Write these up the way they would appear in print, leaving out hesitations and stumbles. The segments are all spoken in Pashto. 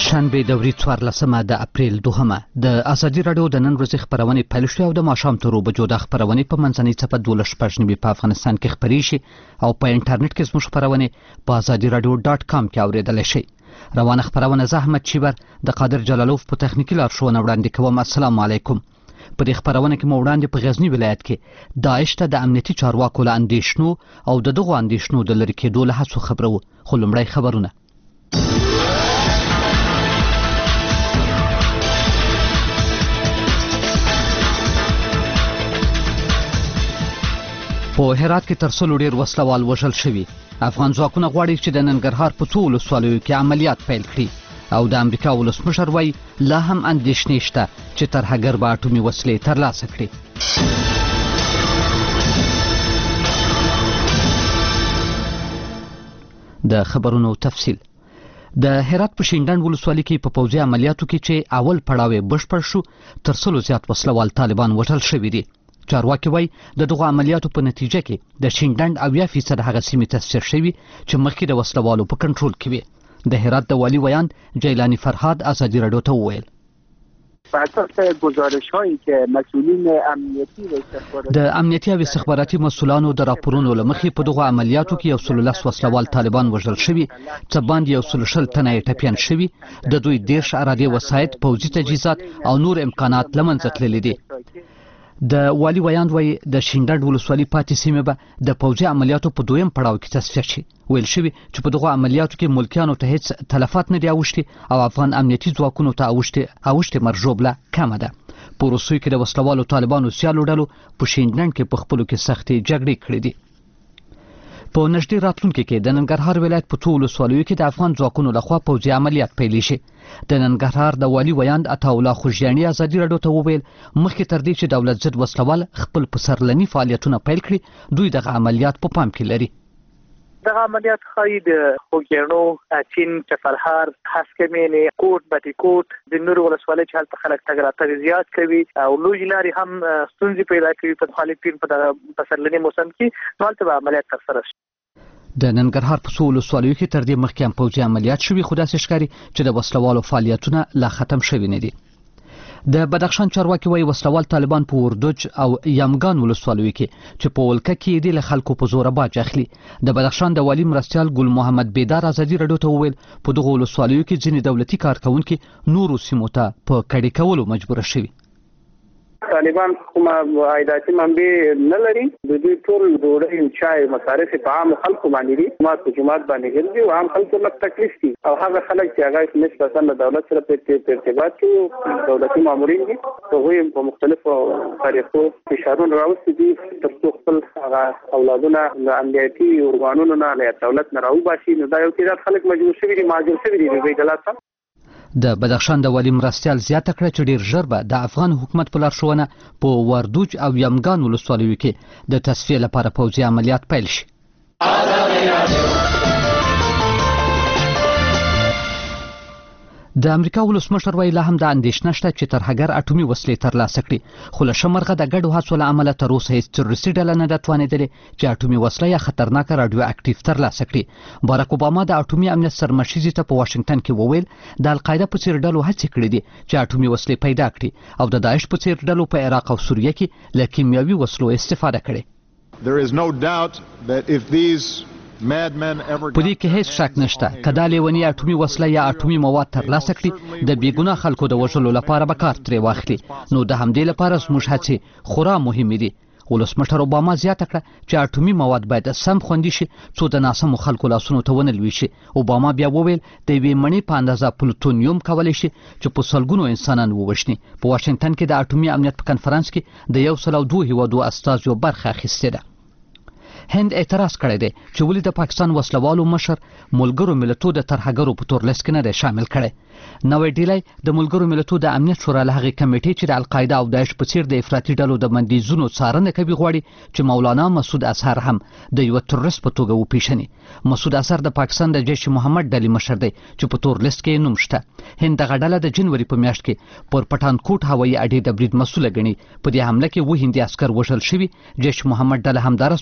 شنبه د ورځې 14 د اپریل 2 د ازادي راډیو د نن ورځې خبرونه پیل شوې او د ماښام تر 2 بجو د خبرونه په منځنۍ صفحه 12 په افغانستان کې خبري شي او په انټرنیټ کې زموږ خبرونه په azadiradio.com کې اوریدل شي. روانه خبرونه زحمت چیبر د قادر جلالوف په تخنیکی لارښوونه وړاندې کوم. السلام علیکم. په دې خبرونه کې مو وړاندې په غزنی ولایت کې داعش ته د امنیتي چارواکو له اندېښنو او دغه اندېښنو د لری کېدو له هڅو خبرو. خو لومړی خبرونه په هرات کې تر څلو ډیر وسلوال وژل شوي. افغان ځواکونه غواړي چې د ننګرهار په څو ولسوالیو کې عملیات پیل کړي او د امریکا ولسمشر وایي لا هم اندېښنې شته چې ترهګر به اټومي وسلې ترلاسه کړي. د خبرونو تفصیل. د هرات په شینډنډ ولسوالۍ کې په پوځي عملیاتو کې چې اول پړاو بشپړ شو تر څلو زیات وسلوال طالبان وژل شوي دي. چارواکي وایي د دغه عملیاتو په نتیجه کې د شینډنډ 80% هغه سیمې تسخیر شوي چې مخکې د وسلوالو په کنټرول کې وي. د هرات د والی ویاند جیلانی فرهاد ازادي راډیو ته وویل د امنیتي او استخباراتي مسؤلانو د راپورونو لمخې په دغه عملیاتو کې 110 وسلوال طالبان وژل شوي، څه باندې 120 تنه ټپیان شوي، د دوی 10 اراده وسایط، پوځي تجهیزات او نور امکانات لمنځه تللي دي. د والی ویاند وایي د شینډنډ ولسوالۍ پاتې سیمې به د پوځي عملیاتو په دویم پړاو کې تصفیه شي. ویل شوي چې په دغه عملیاتو کې ملکیانو ته هیڅ تلفات نه دي اوښتي او افغان امنیتي ځواکونو ته اوښتې مرژوبله کمه ده. په وروستیو کې د وسلوالو طالبانو سیالو ډلو په شینډنډ کې په خپلو کې سختې جګړې کړې دي. په نږدې راتلونکي کې د ننګرهار ولایت په څو ولسوالیو کې د افغان ځواکونو لخوا پوځي عملیات پیل شي. د ننګرهار د والی ویاند عطاالله خوږیاني ازادي راډیو ته وویل مخکې تر دې چې دولت ضد وسلوال خپل پسرلني فعالیتونه پیل کړي دوی دغه عملیات په پام کې لري. دغه عملیات ښایي د خوږیاڼو، چین، چپرهار، هسکمینې، کوټ، بټي کوټ د نورو ولسوالۍ چې هلته خلک تګ راتګ زیات کوي او لویې لارې هم ستونزې پیدا کوي په مخالفین په دغه پسرلني موسم کې نو هلته به عملیات ترسره شي. د ننګرهار په څو ولسوالیو کې تر دې مخکې هم پوځي عملیات شوي خو داسې ښکاري چې د وسلوالو فعالیتونه لا ختم شوي نه دي. د بدخشان چارواکي وایي وسلوال طالبان په وردوج او یمګان ولسوالیو کې چې په ولکه کې دي له خلکو په زوره باج اخلي. د بدخشان د والی مرستیال ګل محمد بیدار ازادي راډیو ته وویل په دغه ولسوالیو کې ځینې دولتي کارکونکي نورو سیمو ته په کډې کولو مجبور شوي. طالبان کومه عایداتي منبع نه لري، د دوی ټول ډوډۍ او چای مصارف په عام خلکو باندې دي، په جماعت باندې ګرځي او عام خلکو له تکلیف دي او هغه خلک چې هغه نسبتاً د دولت سره په ارتباط کې دولتي مامورین دي هغوی په مختلفو طریقو فشارونه راوستي دي تر څو خپل اولادونه له امنیتي ارګانونو نه له دولت نه راوباسي. نو دا یو تعداد خلک مجبور شوي دي مهاجر شوي دي د بیګلات. د بدخشان د والی مرستیال زیاته کړه چې ډیر ژر به د افغان حکومت په لارښوونه په وردوج او یمګان ولسوالیو کې د تصفیې لپاره پوځي عملیات پیل شي. د امریکا ولسمشر وایي لا هم د اندېښنه شته چې ترهګر اټومي وسلې ترلاسه کړي خو له ښه مرغه د ګډو هڅو له امله تر اوسه هیڅ تروریستي ډله نه ده توانېدلې چې اټومي وسله یا خطرناکه راډیو اکټیف ترلاسه کړي. باراک اوباما د اټومي امنیت سرمشیزې ته په واشنګټن کې وویل د القاعده په څیر ډلو هڅې کړې دي چې اټومي وسلې پیدا کړي او د داعش په څیر ډلو په عراق او سوریه کې له کیمیاوي وسلو استفاده کړې. په دې کې هیڅ شک نشته که دا لیونی اټومي وسله یا اټومي مواد ترلاسه کړي د بېګناه خلکو د وژلو لپاره به کار ترې واخلي نو د همدې لپاره زموږ هڅې خورا مهمې دي. ولسمشر اوباما زیاته کړه چې اټومي مواد باید سم خوندي شي څو د ناسمو خلکو لاسونو ته ونه لویږي. اوباما بیا وویل د یوې مڼې په اندازه پلوتونیوم کولی شي چې په سلګونو انسانان ووژني. په واشنګټن کې د اټومي امنیت په کنفرانس کې د 102 هیوادو استازیو برخه اخیستې ده. هند اعتراض کړی دی چې ولې د پاکستان وسلوالو مشر ملګرو ملتونو د ترهګرو په تور لیست کې نه دی شامل کړی. نوی ډیلی د ملګرو ملتونو د امنیت شورا له هغې کمیټې چې د القاعده او داعش په څیر د افراطي ډلو د بندیزونو څارنه کوي غواړي چې مولانا مسعود اظهر هم د یوه تروریست په توګه وپیژني. مسعود اظهر د پاکستان د جیش محمد ډلې مشر دی چې په تور لیست کې نوم شته. هند دغه ډله د جنوري په میاشت کې پر پټانکوټ هوایي اډې د برید مسؤله ګڼي. په دې حمله کې 7 هندي عسکر وژل شوي. جیش محمد ډله همدارس په 2022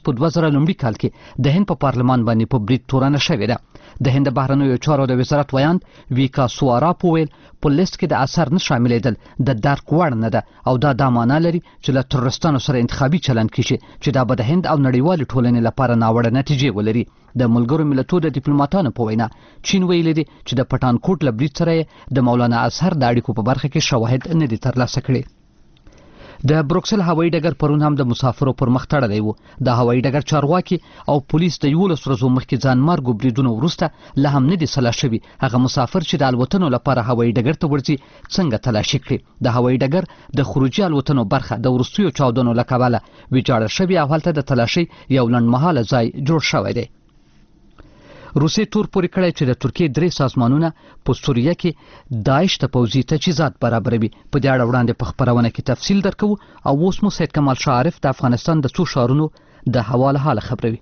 2013 کال کې د هند په پارلمان باندې په برید تورنه شوې ده. د هند بهرنیو چارو د وزارت ویاند ویکا سوارا وویل په لیست کې د اثر نه شاملېدل د درک وړ نه ده او دا معنا لري چې له تروریستانو سره انتخابي چلند کیږي چې دا به د هند او نړیوال ټولنې لپاره ناوړه نتیجې ولري. د ملګرو ملتونو د ډیپلوماټانو په وینا چین ویلي دي چې د پټانکوټ له برید سره د مولانا اظهر د اړیکو په برخه کې شواهد نه دي ترلاسه کړي. د بروکسل هوایي ډګر پرون هم د مسافرو پر مخ تړلی و. د هوایي ډګر چارواکي او پولیس د 11 ورځو مخکې ځانمرګو بریدونو وروسته لا هم نه دي سلا شوي هغه مسافر چې د الوتنو لپاره هوایي ډګر ته ورځي څنګه تلاشي کړي. د هوایي ډګر د خروجي الوتنو برخه د وروستیو چاودنو له کبله ویجاړه شوې او هلته د تلاشي یو لنډمهاله ځای جوړ شوی دی. روسیې تور پورې کړی چې د ترکیې 3 سازمانونه په سوریه کې داعش ته پوځي تجهیزات برابروي. په دې اړه وړاندې په خبرونه کې تفصیل درکوو او اوس مو سید کمال شاه عارف د افغانستان د څو ښارونو د هوا له حاله خبروي.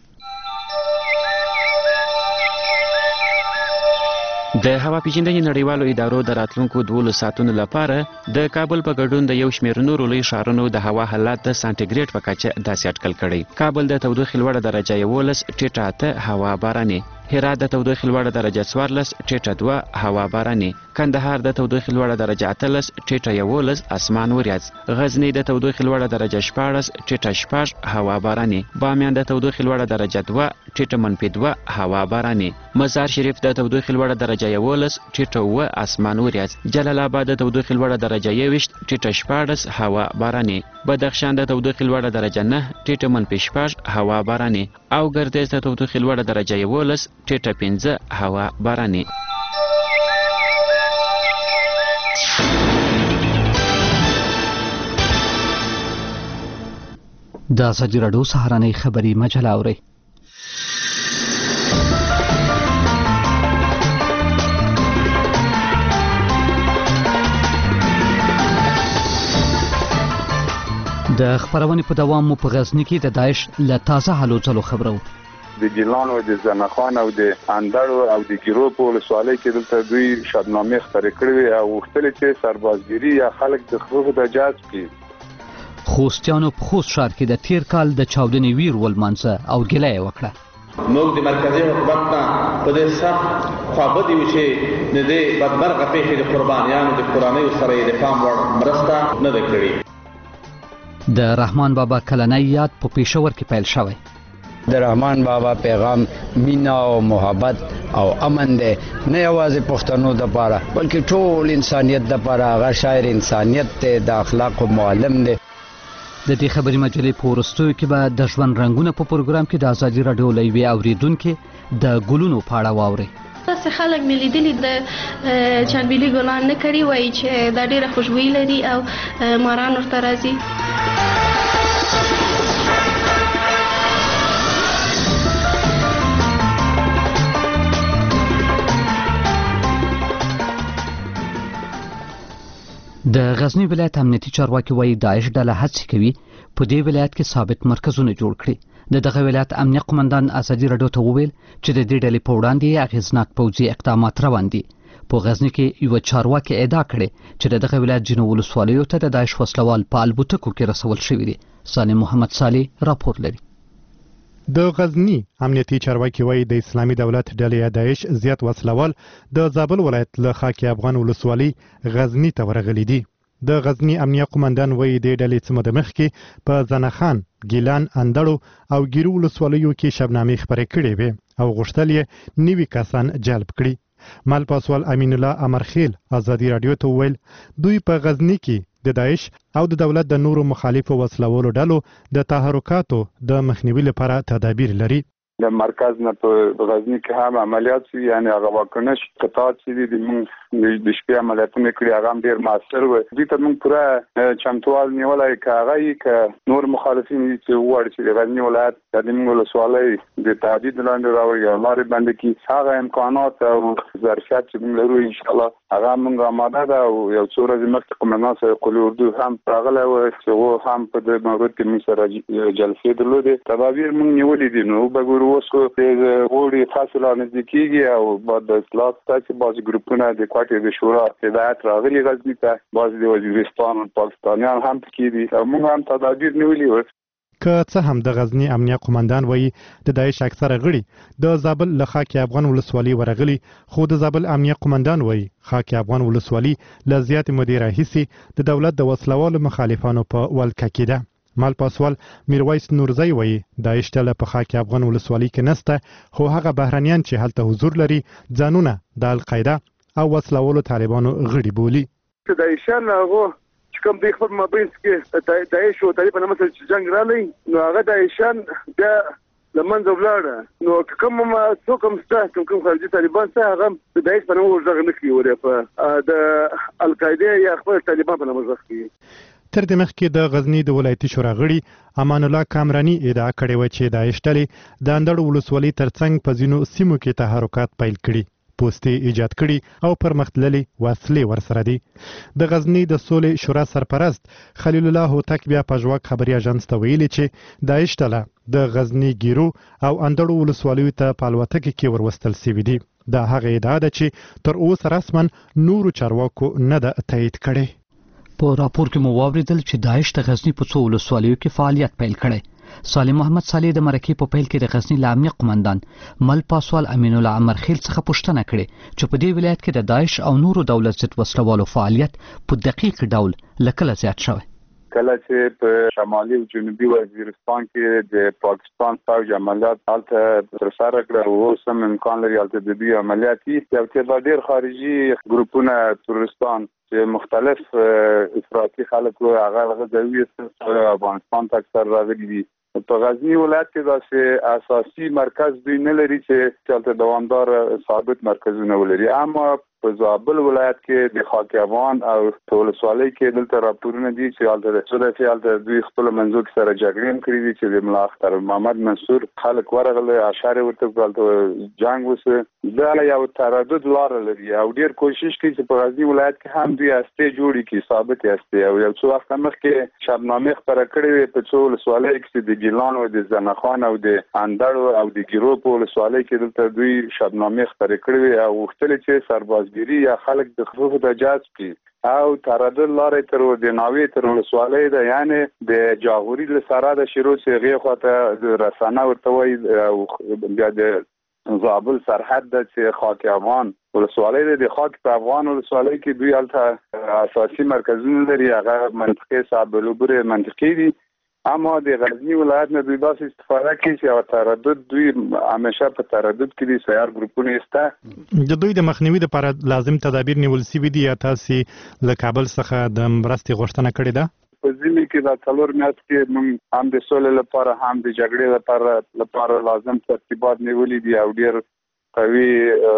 د هوا پیژندنې نړیوالو ادارو د راتلونکو 12 ساعتونو لپاره د کابل په ګډون د یو شمېر نورو لوی ښارونو د هوا حالات د سانټیګریډ په کچه داسې اټکل کړی. کابل د تودوخې لوړه درجه 11.8 هوا باراني، هرات د تودوخې لوړه درجه 14.2 هوا باراني، کندهار د تودوخې لوړه درجه 18.11 اسمان وریځ، غزنی د تودوخې لوړه درجه 14.6 هوا باراني، بامیان د تودوخې لوړه درجه 2.2 هوا باراني، مزار شریف د تودوخې لوړه درجه 11.7 اسمان وریځ، جلال آباد د تودوخې لوړه درجه 21.14 هوا باراني، بدخشان د تودوخې لوړه درجه 9.5 هوا باراني او ګردیز د تودوخې لوړه درجه 11.5 هوا باراني. د ازادي راډیو سهارنۍ خبري مجله اورئ. د خبرونې په دوام مو په غزني کې د داعش له تازه هلو ځلو خبرو. د ګیلان او د زنخان او د اندړو او د ګیرو په ولسوالۍ کې دلته دوی شادنامې خپرې کړې او غوښتل چې سربازګيري یا خلک د خروج د جاز کړي. خوستیانو په خوست ښار کې د تیر کال د چاودنې ویر ولمانځه او ګیله یې وکړه. موږ د مرکزي حکومت نه په دې سخت خوابدي یو چې د دې بدمرغه پیښې د قربانیانو د کورنیو سره د پام وړ مرسته نه ده کړې. د رحمان بابا کلنۍ یاد په پېښور کې پیل شوی. د رحمان بابا پیغام مینا او محبت او امن دی، نه یوازې پښتنو دپاره بلکې ټول انسانیت دپاره. هغه شاعر انسانیت دی، د اخلاقو معلم دی. د دې خبري مجلې په وروستیو کې به د ژوند رنګونه په پروګرام کې د ازادي راډیو له یوې اورېدونکې د ګلونو په اړه واورئ. داسې خلک مې لیدلي د چنبیلي ګلان نه کړي وایي چې دا ډېره خوشبويي لري او ماران ورته راځي. د غزنی ولایت امنیتي چارواکي وایي داعش ډله هڅې کوي په دې ولایت کې ثابت مرکزونه جوړ کړي. د دغه ولایت امنیه قومندان ازادي راډیو ته وویل چې د دې ډلې په وړاندې اغېزناک پوځي اقدامات روان دي. په غزنی کې یو چارواکي ادعا کړې چې دغه ولایت جنو ولسوالیو ته د داعش وسلوال په البوتکو کې رسول شوي دي. سالم محمد صالح راپور لري. د غزنی امنیتي چارواکي وایي د اسلامي دولت ډلې داعش زیات وسلوال د زابل ولایت له خاکي افغان ولسوالۍ غزنی ته ورغلي دي. د غزنی امنیه قومندان وایي د ډلې څه موده مخکې په زنخان، ګیلان، اندړو او ګیرو ولسوالیو کې شبنامې خپرې کړې وې او غوښتل یې نوي کسان جلب کړي. مال پاسوال امین الله امرخیل ازادي راډیو ته وویل دوی په غزنی کې د داعش او د دولت د نورو مخالفو وسلوالو ډلو د تحرکاتو د مخنیوي لپاره تدابیر لري. د مرکز نه په غزنی کې هم عملیات شوي، یعنی هغه واکنش قطعات شوي دي. موږ د شپې عملیاتونه کړي، هغه هم ډېر موثر وو. دوی ته موږ پوره چمتووال نیولی که هغه یي که نور مخالفین دي چې وغواړي چې د غزني ولایت د موږ ولسوالۍ د تهدید لاندې راوړي او لارې بندې کړي، هغه امکانات او ظرفیت چې موږ لرو انشاءالله هغه موږ آماده ده. او یو څو ورځې مخکې قومندان صاحب قلي اردو هم راغلی و چې هغو هم په دې مورد کې موږ سره جلسې درلودې. تدابیر موږ نیولي دي. نو وګورو اوس غوړي فاصله نږدې کېږي او بعد د اصلاحات څخه چې بعضې ګروپونه د کوټې د شورا هدایت راغلي غزني ته، بعضې د وزیرستان پاکستانیان هم پکې دي او موږ هم تدابیر نیولي وو. که څه هم د غزنی امنیه قومندان وایي د داعش اکثره غړي د زابل له خاک افغان ولسوالۍ ورغلي، خو د زابل امنیه قومندان وایي خاک افغان ولسوالۍ له زیات مودې راهیسې د دولت د وسلوالو مخالفانو په ولکه کې ده. مال پاسوال میرویس نورزی وایي داعش ډله په خاک افغان ولسوالۍ کې نسته، خو هغه بهرنیان چې هلته حضور لري ځانونه د القاعده او وسلوالو طالبانو غړي بولي. داعشان هغه کوم د خپل مابین کې داعش او طالبان مثلا چې جنگ رالی نو هغه داعشان د لمنځه ولاړه، نو کوم ما څوک ستا کوم خارجي طالبان سره هغه د داعش په نوم ورغه نه کوي په د القاعده یا خپل طالبان په نوم ورغه کوي. تر دې مخکې د غزنی د ولایتي شورا غړي امان الله کامرانی ادعا کړې و چې داعش ډلې د اندړ ولسوالۍ ترڅنګ په ځینو سیمو کې تحرکات پیل کړي، پوستې ایجاد کړي او پرمختللي وسلې ورسره دي. د غزنی د سولې شورا سرپرست خلیل الله هوتک بیا په ژواک خبري اژانس ته ویلي چې داعش ډله د غزنی ګیرو او اندړو ولسوالیو ته په الوتکه کې وروستل سوي دي. دا هغه ادعا ده چې تر اوسه رسما نورو چارواکو نه ده تایید کړې. په راپور کې مو واوریدل چې داعش د غزنی په څو ولسوالیو کې فعالیت پیل کړي. سالم محمد صالح د مرکې په پیل کې د غزنی له امنیه قومندان مل پاسوال امین الله عمرخیل څخه پوښتنه کړې چې په دې ولایت کې د داعش او نورو دولت ضد وسلوالو فعالیت په دقیق ډول لکه زیات شوی. کله چې په شمالي او جنوبي وزیرستان کې د پاکستان فوج عملیات هلته ترسره کړه او اوس هم امکان لري هلته د دې عملیات یو ډېر خارجي ګروپونه تروریستان چې مختلف افراطي خلک هغه ځوي افغانستان ته اکثر راغلي دي. په غزنی ولایت کې داسې اساسي مرکز دوی نه لري چې هلته دوامدار ثابت مرکزونه ولري، اما په زابل ولایت کې د خاک افغان او ولسوالۍ کې دلته راپورونه دي چې هلته دوی خپل منځو کې سره جګړې کړې دي چې د ملا اختر محمد منصور خلک ورغله اشاره ورته کړل جنگ وسه. دا یو تردد لار لري او ډیر کوشش کوي چې په غزنی ولایت کې هم دوی استه جوړي کې ثابت استه او یو څو وخت مخکې شبنامه خبره کړې په څو ولسوالۍ کې د ګیلان او د زنخان او د اندړ او د ګیرو په ولسوالۍ کې دلته دوی شبنامه خبره کړې او وختل چې سربازګری یا خلک د خصوص د جاز کې او تردد لارې تر د ناوی تر ولسوالۍ ده، یعنی د جاغوري له سره د شروع څخه خواته رسانه ورته وي او بیا د زابل سرحد د چې خاک افغان ولسوالۍ د خاک په افغان ولسوالۍ کې دوی هلته اساسي مرکزونه لري، هغه منطقه صابلوبر منطقي دي، اما د غزنی ولایت نه دوی داسې استفاده کوي چې او تردد دوی همیشه په تردد کې دي. سیار ګروپونه استه د دوی د مخنیوي لپاره لازم تدابیر نیول سوي دي یا تاسو له کابل څخه د مرستې غوښتنه کړې ده؟ په ځینې کې د څلور میاشت کې موږ هم د سولې لپاره هم د جګړې لپاره لازم ترتیبات نیولي دي او ډېر قوي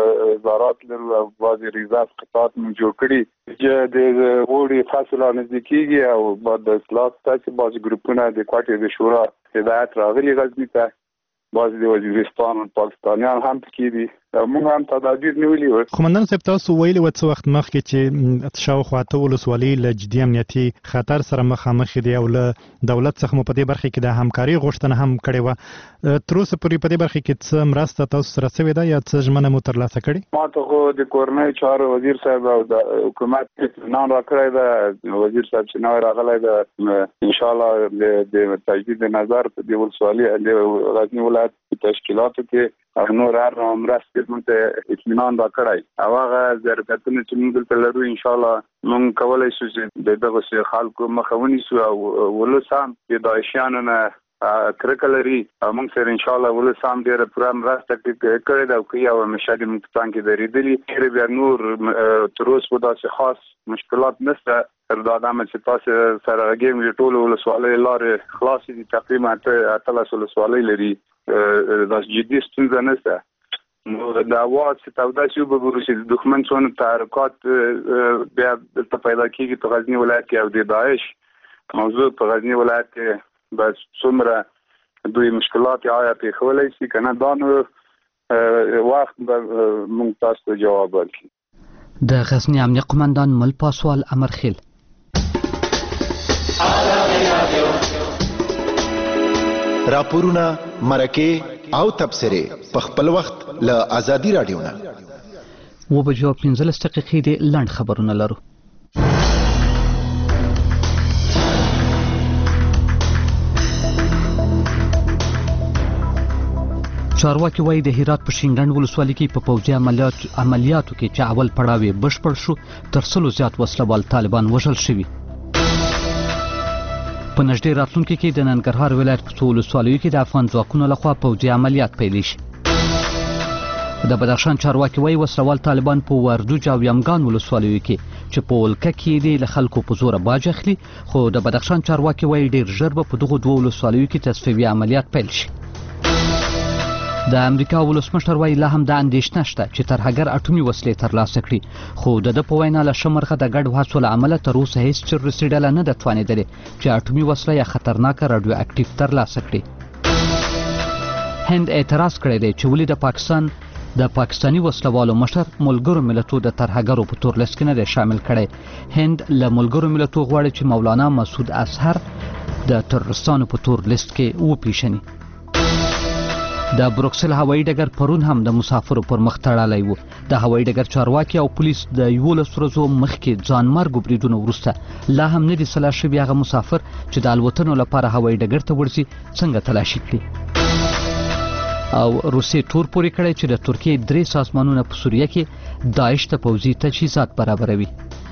وزارات لرو او بعضې ریاضات قطعات موږ جوړ کړي چې د اوړي فصل نزدیکېږي او بعد د اصلاحات چې بعضې ګروپونه د کوټې د شورا هدایت راغلي غزني ته، بعضې د وزیرستان او پاکستانیان هم پکې دي او موږ هم تدابیر نیولي وو. قومندان صاحب تاسو ویلي وو څه وخت مخکې چې شاوخوا اته ولسوالۍ له جدي امنیتي خطر سره مخامخ دي او له دولت څخه مو په دې برخه کې د همکاري غوښتنه هم کړې وه. تر اوسه پورې په دې برخه کې څه مرسته تاسو سره شوې ده یا څه ژمنه مو ترلاسه کړې؟ ما ته خو د کورنۍ چارو وزیر صاحب او د حکومت اطمینان راکړی ده، وزیر صاحب چې نوی راغلی ده انشاءالله د تجدید نظر په دې ولسوالۍ د غزني ولایت په تشکیلاتو کې او نور هر مرستې موږ ته اطمینان راکړی او هغه ظرفیتونه چې موږ دلته لرو انشاءالله موږ کولی شو چې د دغسې خلکو مخه ونیسو او ولس هم د داعشیانو نه کرکه لري او موږ سره انشاءالله ولس هم ډېره پوره مرسته کړې ده او کوي او همیشه د موږ په څنګ کې درېدلي. بیا نور تر اوسه په داسې خاص مشکلات نشته تر دا دمه چې تاسو سره غږېږم چې ټولو ولسوالۍ لارې خلاصې دي، تقریبا 18 ولسوالۍ لري، داسې جدي ستونزه نشته. نو د اواز چې توده شي وګورو چې د دښمن څونه تحرکات بیا دلته پیدا کېږي په غزني ولایت کې او د داعش موضوع په غزني ولایت کې بس څومره دوی مشکلات آیا پېښولی شي که نه دا نو وخت به موږ تاسو ته جواب ورکړي. د غزني امنیه قومندان مل پاسوال امرخیل. راپورونه، مرکې او تبصرې په خپل وخت له ازادي رادیو نه. 15:15 د لنډ خبرونه لرو. چارواکي وایي د هرات په شینګند ولسوالۍ کې په پوځي عملیاتو کې چې اول پړاو یې بشپړ شو تر 100 زیات وسلوال طالبان وژل شوي. په نږدې راتلونکي کې د ننګرهار ولایت په څو ولسوالیو کې د افغان ځواکونو لخوا پوځي عملیات پیل شي. د بدخشان چارواکي وایي وسلوال طالبان په وردوج او یمګان ولسوالیو کې چې په ولکه کې دي له خلکو په زوره باج اخلي، خو د بدخشان چارواکي وایي ډیر ژر به په دغو دوه ولسوالیو کې تصفیوي عملیات پیل شي. د امریکا ولسمشر وایي لا هم د اندېښنه شته چې ترهګر اټومي وسلې ترلاسه کړي، خو د ده په وینا له ښه مرغه د ګډو هڅو له امله تر اوسه هیڅ چرسي ډله نه ده توانېدلې چې اټومي وسله یا خطرناکه راډیو اکټیف ترلاسه کړي. هند اعتراض کړی دی چې ولې د پاکستاني وسلوالو مشر ملګرو ملتو د ترهګرو په تور لیست کې نه دی شامل کړی. هند له ملګرو ملتو غواړي چې مولانا مسعود اظهر د تروریستانو په تور لیست کې وپیژني. د بروکسل هوایي ډګر پرون هم د مسافرو پر مخ تړلی و. د هوایي ډګر چارواکي او پولیس د 11 ورځو مخکې ځانمرګو بریدونو وروسته لا هم نه دي سلا شوي هغه مسافر چې د الوتنو لپاره هوایي ډګر ته ورځي څنګه تلاشي کړي. او روسیې تور پورې کړی چې د ترکیې 3 سازمانونه په سوریه کې داعش ته پوځي تجهیزات برابروي.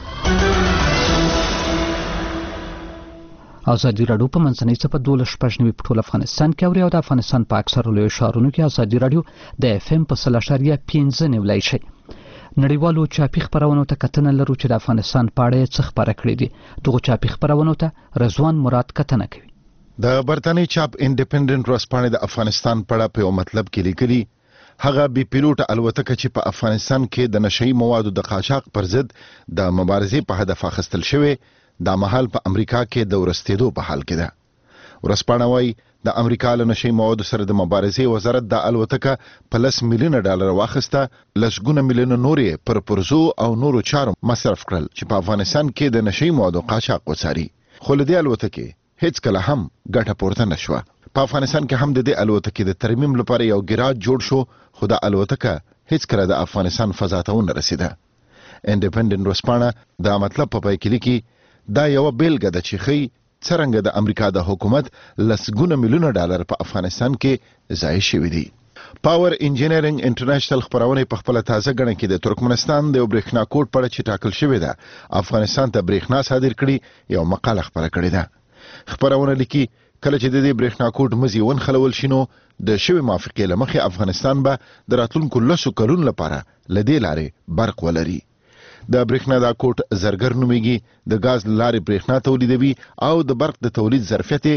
ازادي راډیو په منځنۍ صفحه 12 په ټول افغانستان کې اوري او د افغانستان په اکثرو لویو ښارونو کې ازادي راډیو د FM په 0.15 نیولای شي. نړیوالو چاپي خبرونو ته کتنه لرو چې د افغانستان په اړه څه خبره کړې دي. دغه چاپي خبرونو ته رضوان مراد کتنه کوي. د برتانیې چاپ انډیپندنت ورځپاڼې د افغانستان په اړه په یو مطلب کې لیکلي هغه بي پیلوټ الوتکه چې په افغانستان کې د نشئی موادو د قاچاق پر ضد د مبارزې په هدف اخیستل شوی دا مهال په امریکا کې د ورستېدو په حال کې ده. ورځپاڼه وايي د امریکا له نشئی موادو سره د مبارزې وزارت د الوتکه په $10 میلیونه واخیسته، لسګونه میلیونه نور پر پرزو او نورو چارو مصرف کړل چې په افغانستان کې د نشئی موادو قاچاق وڅاري. خو له دې الوتکې هیڅ کله هم ګټه پورته نشوه. په افغانستان کې هم د دې الوتکې د ترمیم لپاره یو ګراج جوړ شو، خو د الوتکه هیڅ کله د افغانستان فضا ته ونه رسیده. انډیپندنت ورځپاڼه دا مطلب په پای کې لیکي دا یو بیلګه ده چې ښیي څرنګه د امریکا د حکومت لسګونه میلیونه ډالر په افغانستان کې ضایع شوي دي. پاور انجینرینګ انټرنیشنل خبرونه په خپل تازه غړن کې د ترکمنستان د برېښنا کوډ په اړه چې ټاکل شوی ده افغانستان ته برېښنا صادر کړي یو مقاله خبره کړې ده. خبرونه لیکي کله چې د دې برېښنا کوډ مزي ونخلول شینو د شوی موافقې لمخې افغانستان به د راتلونکو 10 کلونو لپاره لدې لارې برق ولري. د برېښنا دا کوټ زرګر نومیږي، د غاز لارې برېښنا تولیدوي او د برق د تولید ظرفیت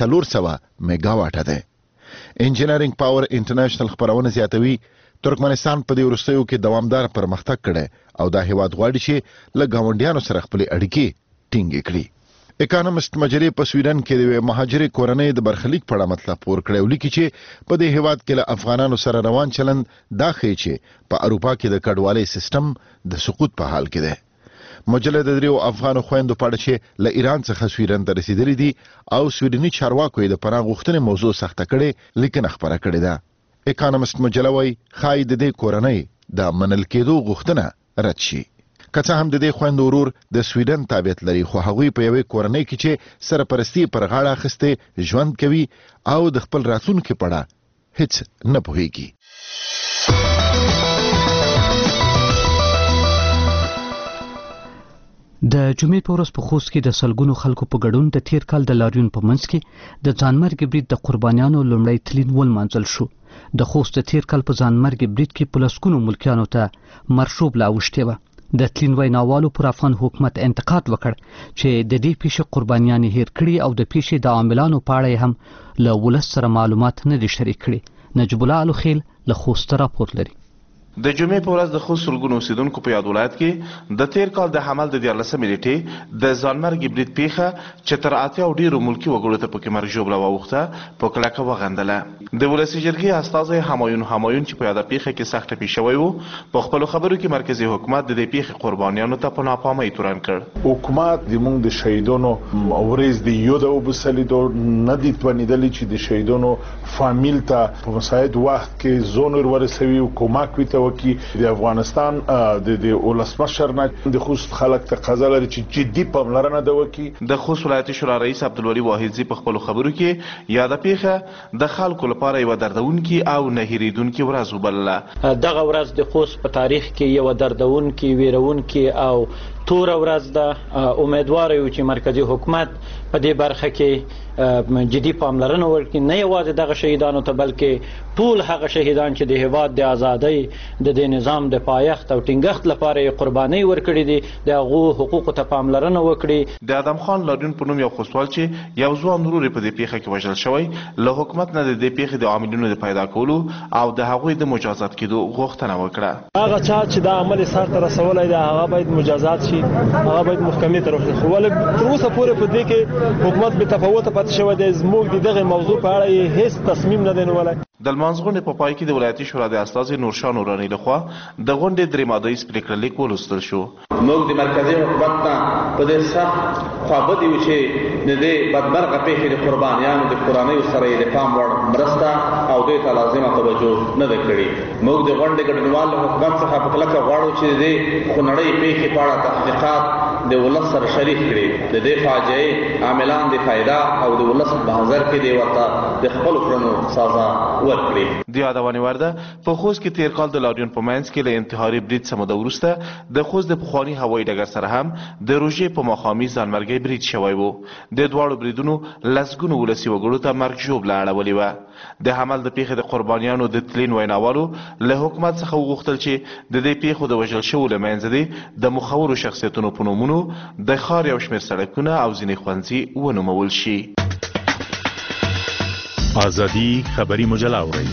400 میگاواټه ده. انجینرینګ پاور انټرنیشنل خبرونه زیاتوي ترکمنستان په دې وروستیو کې دوامدار پرمختګ کړي او دا هیواد غواړي چې له ګاونډیانو سره خپل اړیکې ټینګې کړي. اکانومست مجلې په سویډن کې د مهاجرې کورنۍ د برخلیک په اړه مطلب پور کړی ولیکي چې په دې هیواد کې له افغانانو سره روان چلند دا ښیي چې په اروپا کې د کډوالۍ سیستم د سقوط په حال کې ده. مجله د 3 افغانو خويندو په اړه چې له ایران څخه سویډن ته رسیدلي دي او سویډني چارواکو یې د پناه غوښتنې موضوع سخته کړې لیکنه خبره کړې ده. اکانومست مجله وايي ښایي د دې کورنۍ د منل کېدو غوښتنه رد شي. که څه هم د دې خويندو ورور د سویډن تابعیت لري، خو هغوی په یوې کورنۍ کې چې سرپرستی پر غاړه اخیسته ژوند کوي او د خپل راتلونکي په اړه هیڅ نه پوهیږي. د جمعې په ورځ په خوست کې د سلګونو خلکو په ګډون د تیر کال د لاریون په منځ کې د ځانمرګ برید د قربانیانو لومړی تلین ولمانځل شو. د خوست د تیر کال په ځانمرګ برید کې په لسګونو ملکیانو ته مرشوب لا اوښتې وه. د تلین ویناوالو پر افغان حکومت انتقاد وکړ چې د دې پیښې قربانیان هیر کړي او د پیښې د عاملانو په اړه هم له ولس سره معلومات نه دي شریک کړي. نجیب الله الخیل له خوست راپور لري. د جمعې په ورځ د خوست سلګونو اوسیدونکو په یاد ولایت کې د تیر کال د حمل د 14 نیټې د ځانمرګ برید پیښه چې تر 80 ډیرو ملکی وګړو ته پکې مرګ ژوبله واوښته په کلکه وغندله. د ولسی جرګې استازی همایون چې په یاد پیښه کې سخت پیښ شوی وو په خپل خبرو کې مرکزی حکومت د دې پیښې قربانیانو ته په ناپامۍ تورن کړ. حکومت د موږ د شهیدانو ورځ د یو د وبسلیدو نه دي توانیدلی چې د شهیدانو فامیل ته په مساعد وخت کې زونر ورسوي او کومک وته وکړي د افغانستان د ولسمشر نه د خوست خلک ته قضا لري چې جدي پاملرنه د وکړي. د خوست ولایتي شورا رئیس عبدالولي واحدزي په خپل خبرو کې یاد پیښه د خلکو لپاره یو دردونکي او نه هېریدونکي ورځ وبلله. دغه ورځ د خوست په تاریخ کې یو دردونکي ویرونکي او تور ورځ ده. امیدوار یو چې مرکزی حکومت په دې برخه کې جدي پاملرنه وکړي، نه یوازې دغه شهیدانو ته بلکې ټول هغه شهیدان چې د هیواد د ازادۍ د دې نظام د پایښت او ټینګښت لپاره یې قربانۍ ورکړي دي د هغو حقوقو ته پاملرنه وکړي. د ادم خان لاریون په نوم یو خوستوال چې یو ځوان ورور په دې پیښه کې وژل شوی له حکومت نه د دې پیښې د عاملینو د پیدا کولو او د هغوی د مجازات کېدو غوښتنه وکړه. هغه چا چې دا عمل سرته رسولی دی هغه باید مجازات شي، هغه باید محکمې ته ورسي. خو ولې تر اوسه پورې په دې کې حکومت بې تفاوته پاتې شوی دی. زموږ د دغه موضوع په اړه یې هیڅ تصمیم نه دی نیولی. د لمانځغونډې په پای کې د ولایتي شورا د استازي نورشاه نوراني لخوا د غونډې درې مادهیز پریکړه لیک ولوستل شو. موږ د مرکزي حکومت نه په دې سخت خوابدي یو چې د دې بدمرغه پیښې د قربانیانو د کورنیو سره یې د پام وړ مرسته او دوی ته لازمه توجه نه ده کړې. موږ د غونډې ګډونوال له حکومت څخه په کلکه غواړو چې د دې خونړۍ پیښې په اړه تحقیقات د ولس سره شریک کړي. د دې فاجعې عاملان د فایده او د ولس په محضر کې دی ورته د خپلو کړنو سزا ورکړي. د یادونې وړ ده په خوست کې تیر کال د لاریون په منځ کې له انتحاري برید څه موده وروسته د خوست د پخواني هوایي ډګر سره هم د روژې په ماښامي ځانمرګي برید شوی و. د دواړو بریدونو لسګونو ولسي وګړو ته مرګ ژوبله اړولې وه. د حمل د پیښې د قربانیانو د تلین ویناوالو له حکومت څخه وغوښتل چې د دې پیښو د وژل شوو له منځه دې د مخورو شخصیتونو په نومونو د ښار یو شمېر سړکونه او ځینې ښوونځي ونومول شي. آزادی خبری مجله اورئ.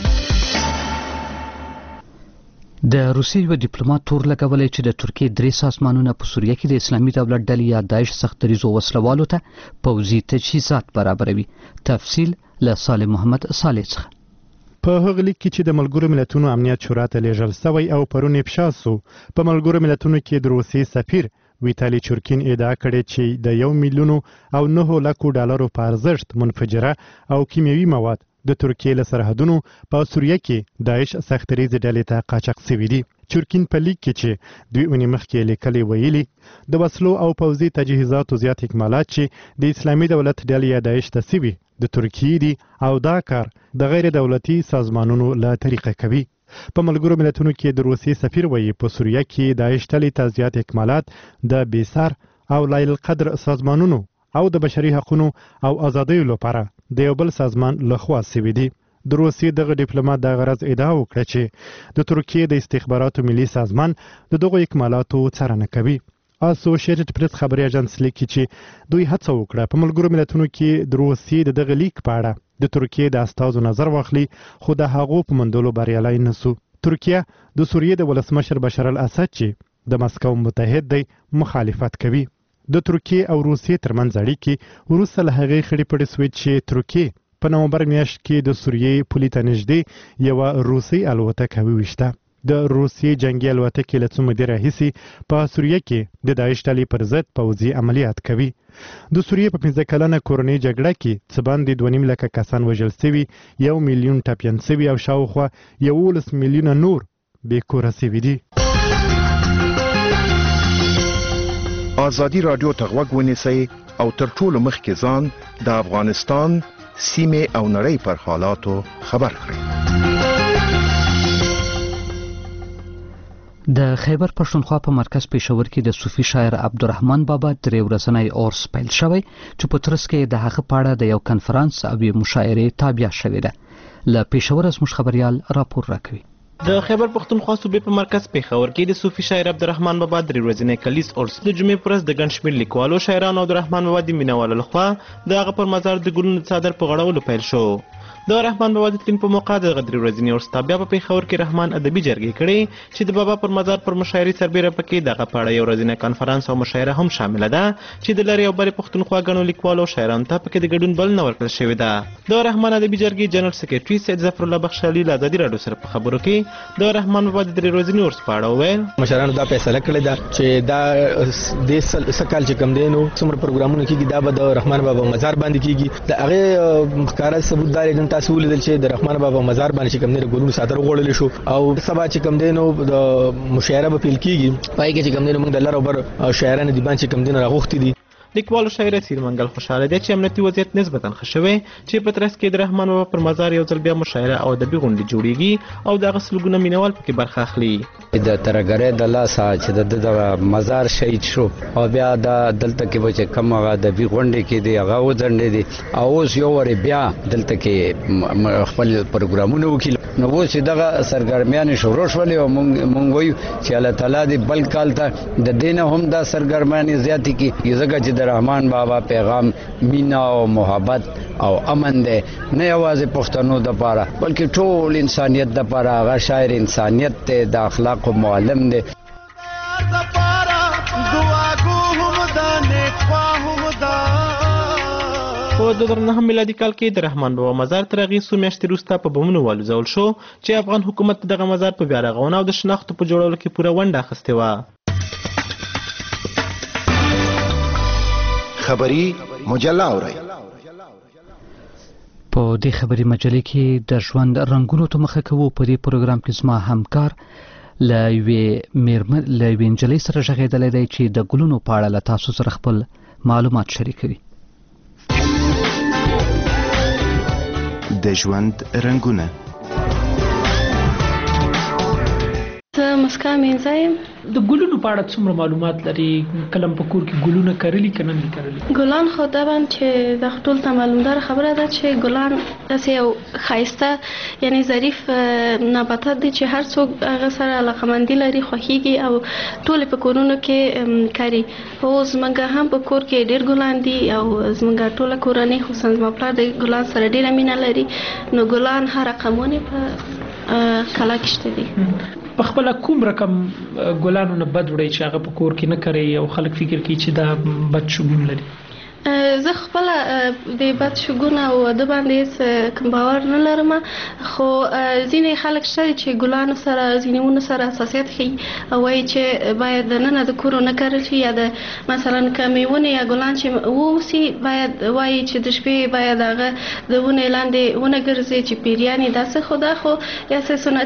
د روسیې یو ډیپلوماټ تور لګولی چې د ترکیې درې سازمانونه په سوریه کې د اسلامي دولت ډلې یا داعش سختدریزو وسلوالو ته پوځي تجهیزات برابروي. تفصیل له صالح محمد صالح څخه. په هغه لیک کې چې د ملګرو ملتونو امنیت شورا ته لیږل سوی او پرون افشا سو، په ملګرو ملتونو کې د روسیې سفیر ویتالي چورکین ادعا کړې چې د 1 میلیون او 9 لکو ډالرو په ارزښت منفجره او کیمیاوي مواد د ترکیې له سرحدونو په سوریه کې داعش سختدریزې ډلې ته قاچاق شوي دي. چورکین په لیک کې چې 2 اونۍ مخکې لیکلي ویلي د وسلو او پوځي تجهیزاتو زیات اکمالات چې د اسلامي دولت ډلې یا داعش ته سوي د ترکیې دي او دا کار د غیر دولتي سازمانونو له طریقه کوي. په ملګرو ملتونو کې د روسیې سفیر وایي په سوریه کې داعش ډلې ته زیات اکمالات د بیسار او لایل القدر سازمانونو او د بشري حقوقو او ازادیو لپاره د یو بل سازمان لخوا سوي دي. د روسیې دغه ډیپلوماټ د غرض ادعا وکړه چې د ترکیې د استخباراتو ملي سازمان د دغو اکمالاتو څارنه کوي. اسوسییټډ پریس خبري اژانس لیکي چې دوی هڅه وکړه په ملګرو ملتونو کې د روسیې د دغه لیک په اړه د ترکیې د استازو نظر واخلي، خو د هغو په موندلو بریالی نسو. ترکیه د سوریې د ولسمشر بشار الاسد چې د مسکو متحد دی مخالفت کوي. د ترکیې او روسیې ترمنځ اړیکې وروسته له هغې خړې پړې سوې چې ترکیې په نومبر میاشت کې د سوریې پولې ته نږدې یوه روسۍ الوتکه وویشته. د روسیې جنگي الوتکې له څو مودې راهیسې په سوریه کې د داعش ډلې پر ضد پوځي عملیات کوي. د سوریې په 15 کلنه کورنۍ جګړه کې څه باندې 2.5 لکه کسان وژل شوي، 1 میلیون ټپیان شوي او شاوخوا 11 میلیونه نور بې کوره شوي دي. آزادي رادیو ته غوږ ونیسئ او تر ټولو مخکې ځان د افغانستان سیمې او نړۍ پر حالاتو خبر کړئ. د خیبر پښتونخوا په مرکز پېښور کې د صوفي شاعر عبدالرحمن بابا درې ورځنی اورس پیل شوی چې په ترڅ کې د هغه په اړه د یو کنفرانس او مشاعرې تابع شوې ده. له پېښور زموږ خبريال راپور راکوي. د خیبر پښتونخوا صوبې په مرکز پېښور کې د صوفي شاعر عبدالرحمن بابا درې ورځنی کلیز اورس د جمعې پر ورځ د ګڼ شمېر لیکوالو، شاعرانو او د رحمان بابا د مینوالو لخوا د هغه پر مزار د ګلونو څادر په غوړولو پیل شو. د رحمان بابا د تلین په موقع د درې ورځني اورس تابع په پېښور کې رحمان ادبي جرګې کړې چې د بابا پر مزار پر مشاعرې سربېره پکې دغه په اړه یو ورځنی کنفرانس او مشاعره هم شامله ده چې د لارې او برې پښتونخوا ګڼو لیکوالو او شاعرانو ته پکې د ګډون بلنه ورکړل شوې ده. د رحمان ادبي جرګې جنرال سکرټري سید ظفر الله بخشالي له ازادي راډیو سره په خبرو کې د رحمان بابا د درې ورځني اورس په اړه وویل. مشرانو دا فیصله کړې ده چې دا د سکال چې کم دینو څومره پروګرامونه کېږي دا به د رحمان بابا مزار باندې کېږي. د هغې ښکاره ثبوت دا دی تاسو ولیدل چې د رحمان بابا مزار باندې چې کوم نه ګلونو صادر غوړل شو او سبا چې کوم دینو د مشاعره په پیل کیږي پای کې چې کوم دینو موږ د لار اوبر شاعرانو دی باندې کوم دین راغوښتي دي. لیکوال شاعر اسیر منګل خوشاله دی چې امنیتي وضعیت نسبتا ښه شوی چې په ترڅ کې د رحمان بابا پر مزار یو ځل بیا مشاعره او ادبي غونډې جوړیږي او د غسلګونه مینوال پکې برخه اخلي. د ترګره د لاسه چې د مزار شهید شو او بیا د دلته کې چې کوم هغه ادبي غونډې کې دی هغه وځنډې دي او اوس یو ور بیا دلته کې خپل پروګرامونه وکړي نو اوس دغه سرګرمیان شروع شولې او مونږ وایو چې الله تعالی دې بل کال ته د دینه هم دا سرګرمیان زیاتی کې ځکه چې رحمان بابا پیغام مینا او محبت او امن دی نه یوازې پښتنو د پاره بلکې ټول انسانیت د پاره هغه شاعر انسانیت ته د اخلاق معلم دی. په 2009 میلادي کال کې د رحمان بابا مزار تر هغې څو میاشتې وروسته په بمونو والوځول شو چې افغان حکومت دغه مزار په بیا رغونه او د شناختو په جوړولو کې پوره ونډه اخیستې وه. خبری مجله اورئ. په دې خبري مجلې کې د ژوند رنگونو ته مخه کوو. په دې پروګرام کې زما همکار له یوې نجلۍ سره غږېدلی دی چې د ګلونو په اړه له تاسو سره خپل معلومات شریکوي. د ژوند رنگونه زه مسکا مینځه یم. د ګلونو په اړه څومره معلومات لري؟ کلم په کور کې ګلونه کرلي که نه دي کرلي؟ ګلان خو دا باندې چې د ټول ته معلومدار خبره ده چې ګلان داسې یو ښایسته یعنی ظریف نباتات دي چې هر څوک هغه سره علاقه‌مندي لري، خوښیږي او ټول په کورونو کې کاري. خو زمونږ هم په کور کې ډېر ګلان دي او زمونږ ټوله کورنۍ خصوصا زما پلار د ګلان سره ډېره مینه لري. نو ګلان هر رقمونه په کلا کې شته دي. په خپل کوم رقم ګلانو نه بد وړي چې هغه په کور کې نه کوي او خلک فکر کوي چې دا بد شګون لري؟ زه خپل د بد شګون او د باندې کوم باور نه لرم، خو ځینې خلک شته چې ګلانو سره ځینې سره حساسیت ښيي او وایي چې باید نه د کور نه کرل شي یا د مثلا کمیونه یا ګلان چې ووسی باید وایي چې د شپې باید هغه د ونه لاندې ونه ګرځي چې پیریانی داسې خدا خو یا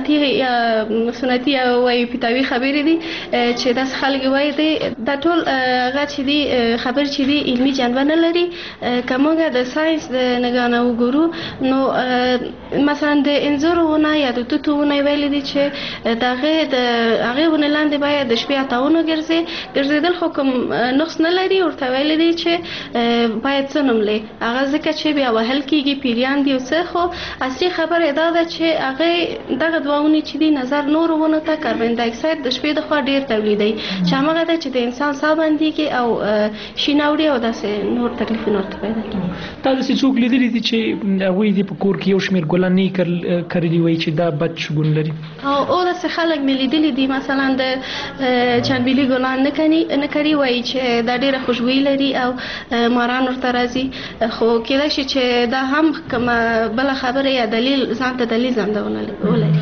سنتي وایي پیتاوي خبرې دي چې داس خلک وایي دي دا ټول هغه چې دي خبر چې دي علمي جنبه نه لري. کومه د ساينس د نگانه وګورو نو مثلا د انځور ونه یا د توتو ونه ویل دي چې هغه ونه لاندې باید د شپې اتاونه ګرځیدل خو کوم نقص نه لري. ورته ویل دي چې باید څنوملې هغه ځکه چې بیا وهل کیږي پیریان دی څه، خو اصلي خبره دا ده چې هغه دغه دواونه چې دی نظر نور ونه ته کاربن ډای اکساید د شپې د خوا ډیر تولیدي چې هغه د چې د انسان ساه باندې کې او شیناوړي او داسې نور تکلیفونه ورته پیدا کیږي. تاسو څوک لیدلی دي چې هغوی دې په کور کې یو شمېر ګلان نه کرلي وایي چې دا بد شګون لري؟ او داسې خلک مې لیدلي دي مثلا د چنبیلي ګلان نه کري، وایي چې دا ډېره خوشبويي لري او ماران ورته راځي، خو کېدای شي چې دا هم کومه بله خبره یا دلیل ځان ته دلیل ځانده ولري.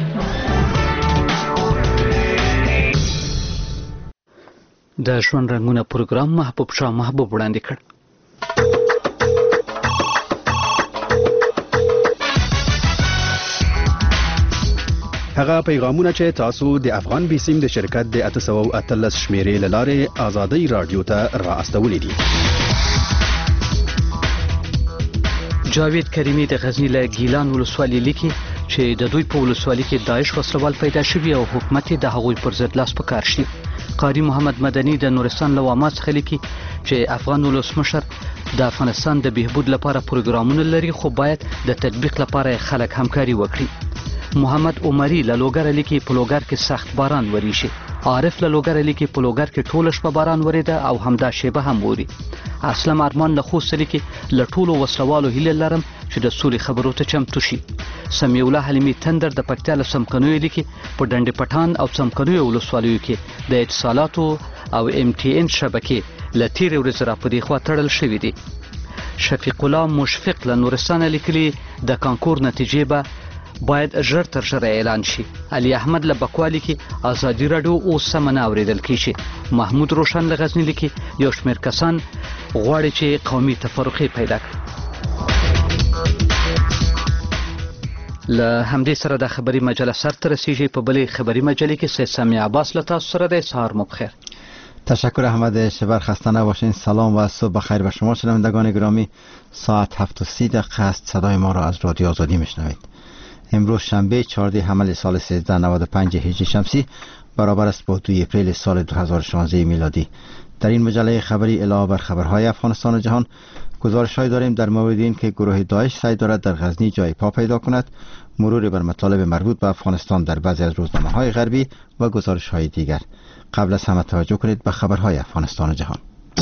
د ژوند رنګونه پروګرام محبوب شاه محبوب وړاندې کړ. هغه پیغامونه چې تاسو د افغان بیسیم د شرکت د 813 شمیرې له لارې آزادۍ رادیو ته را استولې دي. جاوید کریمی د غزنی له ګیلان ولسوالۍ لیکي چې د دوی په ولسوالۍ کې داعش وسلوال پیدا شوي او حکومت د هغوی پر ضد لاس په کار شي. قاری محمد مدني د نورستان له واما څخه لیکي چې افغان ولسمشر د افغانستان د بهبود لپاره پروګرامونه لري خو باید د تطبیق لپاره خلک همکاري وکړي. محمد عمری له لوګر لیکي په لوګر کې سخت باران وریږي. عارف له لوګر لیکي په لوګر کې ټوله شپه باران وریده او همدا شیبه هم ووري. اسلم ارمان له خوست لیکي له ټولو وسلوالو هیله لرم چې د سولې خبرو ته چمتو شي. سمیع الله حلیمي تندر د پکتیا له څمکنیو لیکي په ډنډ پټان او څمکنیو ولسوالیو کې د اتصالاتو او MTN شبکې له تیرې ورځې راپورې خوا تړل شوي دي. شفیق الله مشفق له نورستان لیکلي د کانکور نتیجې به باید ژر تر ژره اعلان شي. علي احمد له بکوالي کې ازادي راډیو اوس سم نه اورېدل کیږي. محمود روشن له غزنی لیکي یو شمېر کسان غواړي چې قومي تفرقه پیدا کړي. له همدې سره د خبري مجله سر ته رسیږي. په بلې خبري مجلې کې سید سمیع عباس له تاسو سره د سهار مو بخیر. تشکر احمد شبر، خسته نباشین. سلام و صبح بخیر به شما شنوندگان گرامی. ساعت 7:30 است. صدای ما را از رادیو آزادی میشنوید. امروز شنبه 14 حمل سال 1395 هجری شمسی برابر است با 2 اپریل سال 2016 میلادی. در این مجله خبری علاوه بر خبرهای افغانستان و جهان گزارش‌هایی داریم در مورد این که گروه داعش سعی دارد در غزنی جای پا پیدا کند، مرور بر مطالب مربوط به افغانستان در بعضی از روزنامه‌های غربی و گزارش‌های دیگر. قبل از همه توجه کنید به خبرهای افغانستان و جهان.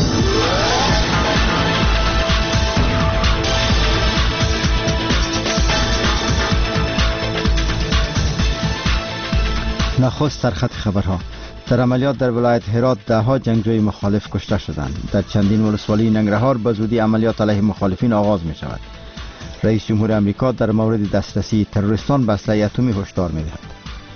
نخست سرخط خبرها. در عملیات در ولایت هرات 10 جنگجوی مخالف کشته شدند. در چندین ولسوالی ننگرهار به زودی عملیات علیه مخالفین آغاز می شود. رئیس جمهور امریکا در مورد دسترسی تروریستان به اسلحه اتمی هشدار می دهد.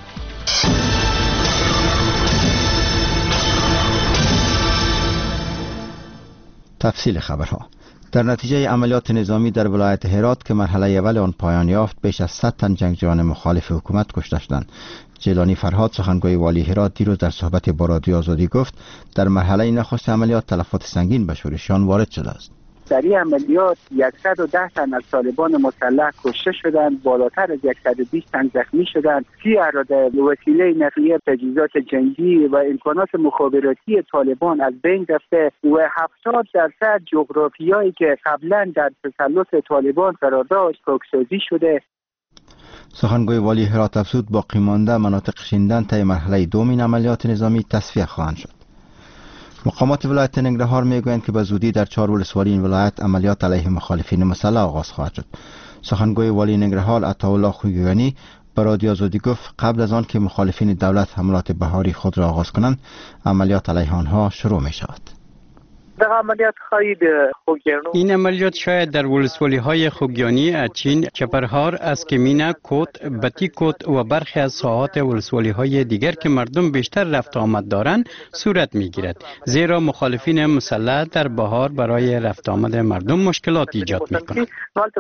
تفصیل خبرها. در نتیجه عملیات نظامی در ولایت هرات که مرحله اول آن پایان یافت، بیش از 100 تن جنگجویان مخالف حکومت کشته شدند. جیلانی فرهاد سخنگوی والی هرات دیروز در صحبت با رادیو آزادی گفت در مرحله نخست عملیات تلفات سنگین به شورشیان وارد شده است. در این عملیات 110 تن از طالبان مسلح کشته شدند، بالاتر از 120 تن زخمی شدند. 30 اراده وسیله نقلیه، تجهیزات جنگی و امکانات مخابراتی طالبان از بین رفته و 70% جغرافیایی که قبلا در تسلط طالبان قرار داشت پاکسازی شده. سخنگوی والی هرات افزود باقی مانده مناطق شیندن طی مرحله دوم این عملیات نظامی تصفیه خواهند شد. مقامات ولایت ننگرهار میگویند که به زودی در 4 ولسوالی این ولایت عملیات علیه مخالفین مسلح آغاز خواهد شد. سخنگوی والی ننگرهار عطاالله خویگانی به رادیو آزادی گفت قبل از آن که مخالفین دولت حملات بهاری خود را آغاز کنند، عملیات علیه آنها شروع می شود. این عملیات شاید در ولسوالی های خوگیانی، اچین، چپرهار، اسکمینه، کوت، بتی کوت و برخی از ساحات ولسوالی های دیگر که مردم بیشتر رفت آمد دارند صورت می گیرد، زیرا مخالفین مسلح در بهار برای رفت آمد مردم مشکلات ایجاد می کنند.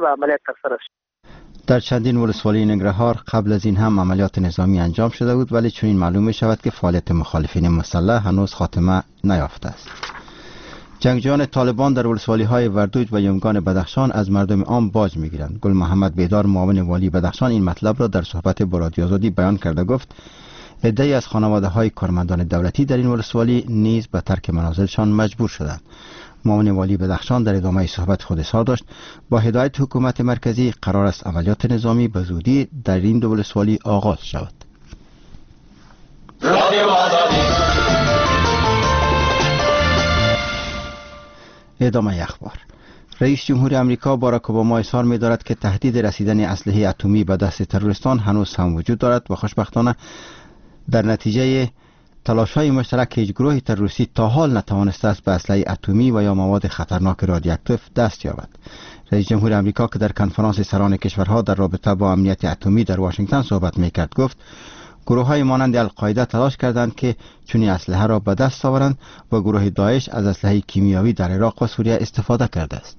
در چندین ولسوالی ننگرهار قبل از این هم عملیات نظامی انجام شده بود، ولی چنین معلوم می شود که فعالیت مخالفین مسلح هنوز خاتمه نیافته است. جنگجویان طالبان در ولسوالی‌های وردوج و یمگان بدخشان از مردم عام باج می‌گیرند. گل محمد بیدار معاون والی بدخشان این مطلب را در صحبت با رادیو آزادی بیان کرده گفت عده‌ای از خانواده‌های کارمندان دولتی در این ولسوالی نیز به ترک منازلشان مجبور شدند. معاون والی بدخشان در ادامه صحبت خود اظهار داشت با هدایت حکومت مرکزی قرار است عملیات نظامی به زودی در این دو ولسوالی آغاز شود. ادامه اخبار. رئیس جمهور امریکا باراک اوباما اظهار می‌دارد که تهدید رسیدن اسلحه اتمی به دست تروریستان هنوز هم وجود دارد و خوشبختانه در نتیجه تلاش‌های مشترک هیچ گروه تروریستی تا حال نتوانسته است به اسلحه اتمی و یا مواد خطرناک رادیواکتیو دست یابد. رئیس جمهور امریکا که در کنفرانس سران کشورها در رابطه با امنیت اتمی در واشنگتن صحبت می‌کرد گفت گروه‌های مانند القاعده تلاش کردند که چنین اسلحه را به دست آورند و گروه داعش از اسلحه کیمیایی در عراق و سوریه استفاده کرده است.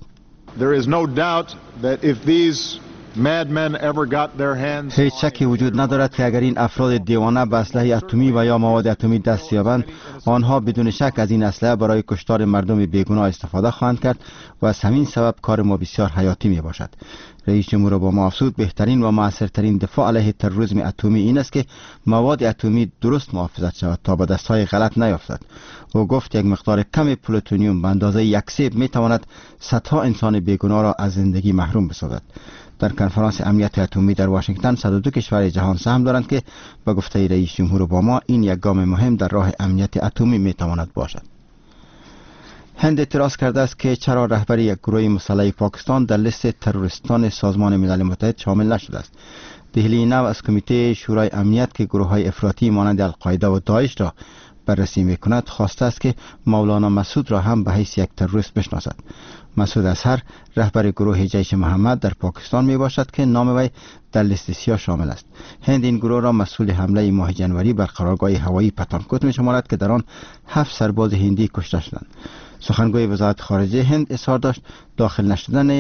هیچ شکی وجود ندارد که اگر این افراد دیوانه به اسلحه اتمی و یا مواد اتمی دست یابند، آنها بدون شک از این اسلحه برای کشتار مردم بیگناه استفاده خواهند کرد و از همین سبب کار ما بسیار حیاتی می باشد. رئیس جمهور اوباما افزود بهترین و موثرترین دفاع علیه تروریسم اتمی این است که مواد اتمی درست محافظت شود تا به دستهای غلط نیفتد. او گفت یک مقدار کم پلوتونیوم به اندازه یک سیب می تواند صدها انسان بیگناه را از زندگی محروم بسازد. در کنفرانس امنیت اتمی در واشنگتن 102 کشور جهان سهم دارند که به گفته رئیس جمهور اوباما این یک گام مهم در راه امنیت اتمی می تواند باشد. هند اعتراض کرده است که چرا رهبری یک گروه مسلح پاکستان در لیست تروریستان سازمان ملل متحد شامل نشده است. دهلی نو از کمیته شورای امنیت که گروه‌های افراطی مانند القاعده و داعش را بررسی می‌کند خواسته است که مولانا مسعود را هم به حیث یک تروریست بشناسد. مسعود اظهر رهبر گروه جیش محمد در پاکستان می باشد که نام وی در لیست سیاه شامل است. هند این گروه را مسئول حمله ماه جنوری بر قرارگاه هوایی پتانکوت می شمارد که در آن 7 سرباز هندی کشته شدند. سخنگوی وزارت خارجه هند اظهار داشت داخل نشدن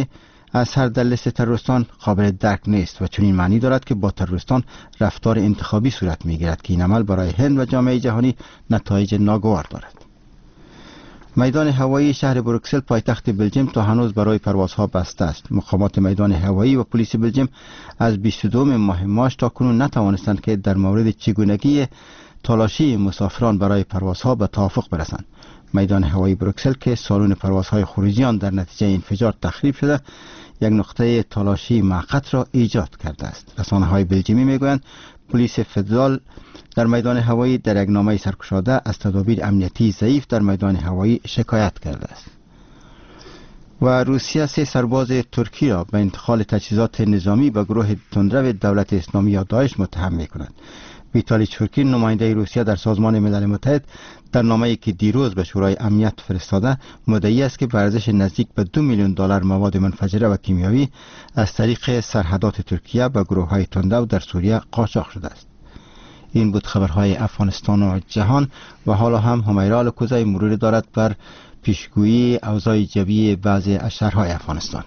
اثر در لیست تروریستان قابل درک نیست و چنین معنی دارد که با تروریستان رفتار انتخابی صورت می‌گیرد که این عمل برای هند و جامعه جهانی نتایج ناگوار دارد. میدان هوایی شهر بروکسل پایتخت بلژیم تا هنوز برای پروازها بسته است. مقامات میدان هوایی و پلیس بلژیم از 22 ماه مارس تا کنون نتوانستند که در مورد چگونگی تلاشی مسافران برای پروازها به توافق برسند. میدان هوایی بروکسل که سالن پروازهای خروجیان در نتیجه انفجار تخریب شده، یک نقطه تلاشی موقت را ایجاد کرده است. رسانه‌های بلژیمی میگویند پلیس فدرال در میدان هوایی در یک نامه سرگشاده از تدابیر امنیتی ضعیف در میدان هوایی شکایت کرده است. و روسیه 3 سرباز ترکی را به انتقال تجهیزات نظامی به گروه تندرو دولت اسلامی یا داعش متهم می‌کند. ویتالی چورکین نماینده روسیه در سازمان ملل متحد در نامه‌ای که دیروز به شورای امنیت فرستاده مدعی است که به ارزش نزدیک به 2 میلیون دلار مواد منفجره و کیمیایی از طریق سرحدات ترکیه به گروه‌های تندرو در سوریه قاچاق شده است. این بود خبرهای افغانستان و جهان و حالا هم همیرا الکوزی مرور دارد بر پیشگویی اوضاع جوی بعضی از شهرهای افغانستان.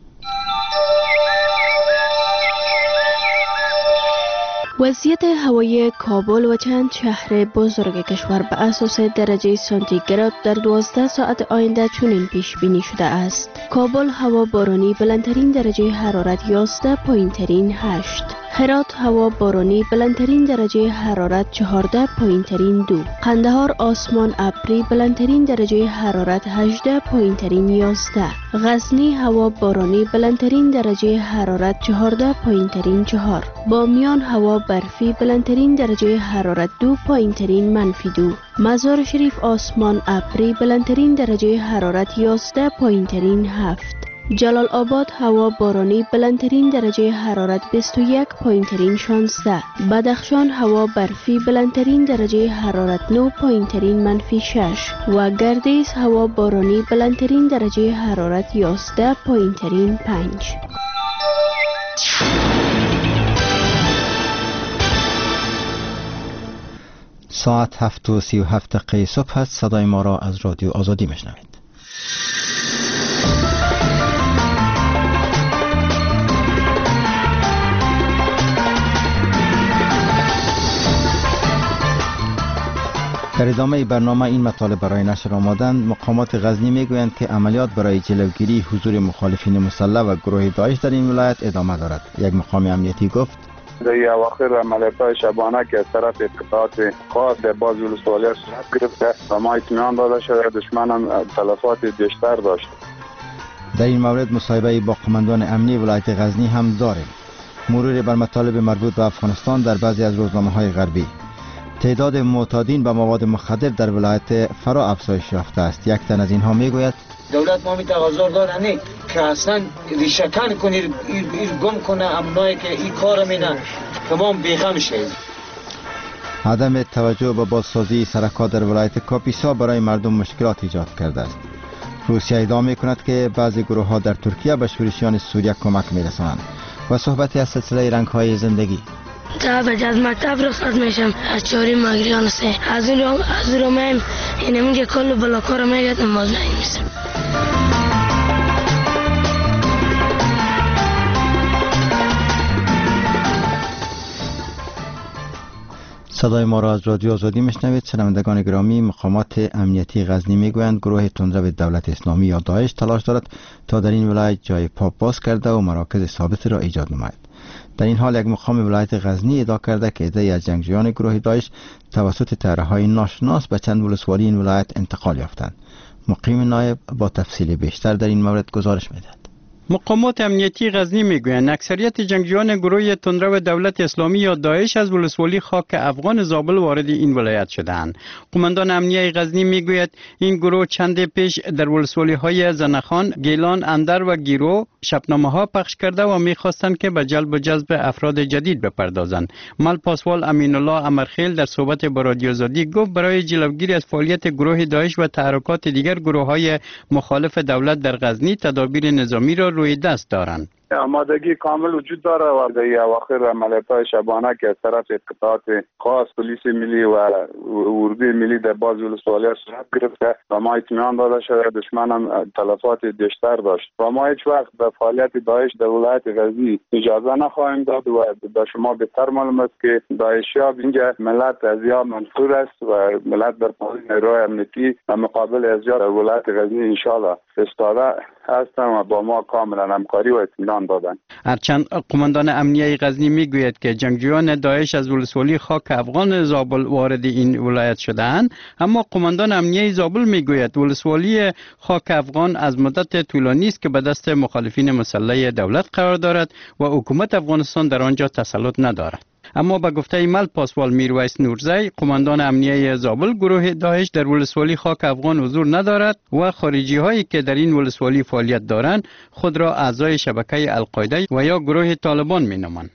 وضعیت هوایی کابل و چند شهر بزرگ کشور به اساس درجه سانتیگراد در 12 ساعت آینده چنین پیش بینی شده است. کابل هوا بارانی بلندترین درجه حرارت 11، پایینترین 8. هرات هوا بارانی بلندترین درجه حرارت 14، پایینترین 2. قندهار آسمان ابری بلندترین درجه حرارت 18، پایینترین 11. غزنی هوا بارانی بلندترین درجه حرارت 14، پایینترین 4. بامیان هوا برفی بلندترین درجه حرارت 2، پایینترین -2. مزار شریف آسمان ابری بلندترین درجه حرارت 11، پایینترین 7. جلال آباد هوا بارانی بلندترین درجه حرارت 21، پایینترین 16. بدخشان هوا برفی بلندترین درجه حرارت 9، پایینترین -6. و گردیز هوا بارانی بلندترین درجه حرارت 11، پایینترین 5. ساعت 7:37 صبح است. صدای ما را از رادیو آزادی میشنوید. در ادامه برنامه این مطالب برای نشر آمادند. مقامات غزنی میگویند که عملیات برای جلوگیری حضور مخالفین مسلح و گروه داعش در این ولایت ادامه دارد. یک مقام امنیتی گفت در اواخر عملیات شبانه که از طرف اطلاعات خاص در بعض ولسوالی‌ها صورت گرفته و ما اطمینان داده شده دشمن هم تلفات بیشتر داشت. در این مورد مصاحبه با قماندان امنی ولایت غزنی هم داریم. مرور بر مطالب مربوط به افغانستان در بعضی از روزنامه‌های غربی. تعداد معتادین به مواد مخدر در ولایت فرا افزایش یافته است. یک تن از اینها میگوید دولت ما می تقاضا دارن که اصلا ریشه‌کن کنید گم کنه امنایی که این کار مینه تمام بیغم شید. عدم توجه به بازسازی سرکات در ولایت کاپیسا برای مردم مشکلات ایجاد کرده است. روسیه ادعا می‌کند که بعضی گروه‌ها در ترکیه به شورشیان سوریه کمک می‌رسانند. و صحبتی از سلسله رنگ‌های زندگی. از مکتب رخصت میشم از 4 مگریان سه از رو میم اینم که کل بلاکا رو میگردم باز نمیسم. صدای ما را از رادیو آزادی میشنوید. شنوندگان گرامی، مقامات امنیتی غزنی میگویند گروه تندرو دولت اسلامی یا داعش تلاش دارد تا در این ولایت جای پا باز کرده و مراکز ثابت را ایجاد نماید. در این حال یک مقام ولایت غزنی ادعا کرده که عده‌ای از جنگجویان گروه داعش توسط طرح‌های ناشناس به چند ولسوالی این ولایت انتقال یافتند. مقیم نایب با تفصیل بیشتر در این مورد گزارش می‌دهد. مقامات امنیتی غزنی میگویند اکثریت جنگجویان گروه تندرو دولت اسلامی یا داعش از ولسوالی خاک افغان زابل وارد این ولایت شدند. قماندان امنیتی غزنی میگوید این گروه چند پیش در ولسوالی های زنخان، گیلان، اندر و گیرو شبنامه ها پخش کرده و میخواستند که به جلب و جذب افراد جدید بپردازند. مل پاسوال امین الله امرخیل در صحبت با رادیو آزادی گفت برای جلوگیری از فعالیت گروه داعش و تحرکات دیگر گروه های مخالف دولت در غزنی تدابیر نظامی را روی دست دارند. آمادگی کامل وجود داره و در اواخر عملیات‌های شبانه که از طرف قطعات خاص پلیس ملی و اردوی ملی در بعضی ولسوالی‌ها صورت گرفته و ما اطمینان داده شده دشمن هم تلفات بیشتر داشت و ما هیچ وقت به فعالیت داعش در ولایت غزنی اجازه نخواهیم داد و به شما بهتر معلوم است که داعشی‌ها اینجا ملت از یا منفور است و ملت در پای نیروهای امنیتی و مقابل از یا در ولایت غزنی انشالله استاده هستن و با ما کاملا همکاری و اطمینان دادن. هرچند قماندان امنیه غزنی میگوید که جنگجویان داعش از ولسوالی خاک افغان زابل وارد این ولایت شده‌اند، اما قماندان امنیه زابل میگوید ولسوالی خاک افغان از مدت طولانی است که به دست مخالفین مسلح دولت قرار دارد و حکومت افغانستان در آنجا تسلط ندارد. اما به گفته مل پاسوال میرویس نورزی قماندان امنیه زابل، گروه داعش در ولسوالی خاک افغان حضور ندارد و خارجی هایی که در این ولسوالی فعالیت دارند خود را اعضای شبکه القاعده و یا گروه طالبان مینامند.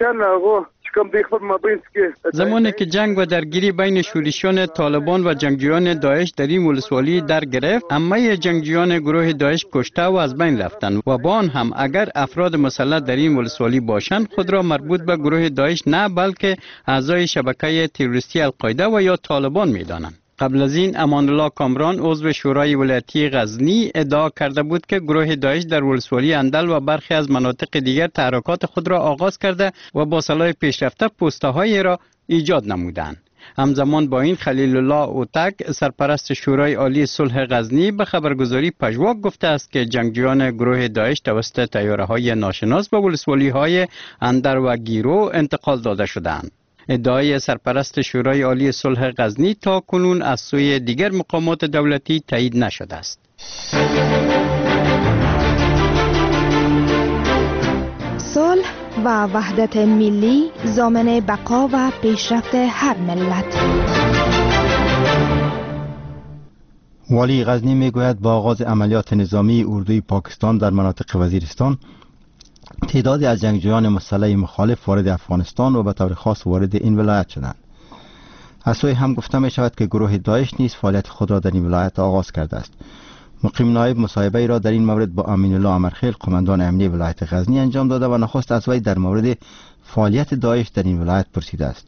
زمانی که جنگ و درگیری بین شورشیان طالبان و جنگجویان داعش در این ولسوالی در گرفت، همه جنگجویان گروه داعش کشته و از بین رفتند و با آن هم اگر افراد مسلح در این ولسوالی باشند خود را مربوط به گروه داعش نه بلکه اعضای شبکه تروریستی القاعده و یا طالبان می‌دانند. قبل از این امان الله کامران عضو شورای ولایتی غزنی ادعا کرده بود که گروه داعش در ولسوالی اندل و برخی از مناطق دیگر تحرکات خود را آغاز کرده و با سلاح پیشرفته پوسته‌های را ایجاد نمودند. همزمان با این خلیل الله اوتک سرپرست شورای عالی صلح غزنی به خبرگزاری پژواک گفته است که جنگجویان گروه داعش توسط طیاره‌های ناشناس به ولسوالی‌های اندر و گیرو انتقال داده شدند. ادعای سرپرست شورای عالی صلح غزنی تا کنون از سوی دیگر مقامات دولتی تایید نشده است. صلح و وحدت ملی ضامن بقا و پیشرفت هر ملت. والی غزنی میگوید با آغاز عملیات نظامی اردوی پاکستان در مناطق وزیرستان، تعدادی از جنگجویان مسلح مخالف وارد افغانستان و به طور خاص وارد این ولایت شدند. از سوی هم گفته می شود که گروه داعش نیز فعالیت خود را در این ولایت آغاز کرده است. مقیم نایب مصاحبه را در این مورد با امین الله امرخیل قماندان امنیه ولایت غزنی انجام داده و نخست از وی در مورد فعالیت داعش در این ولایت پرسیده است.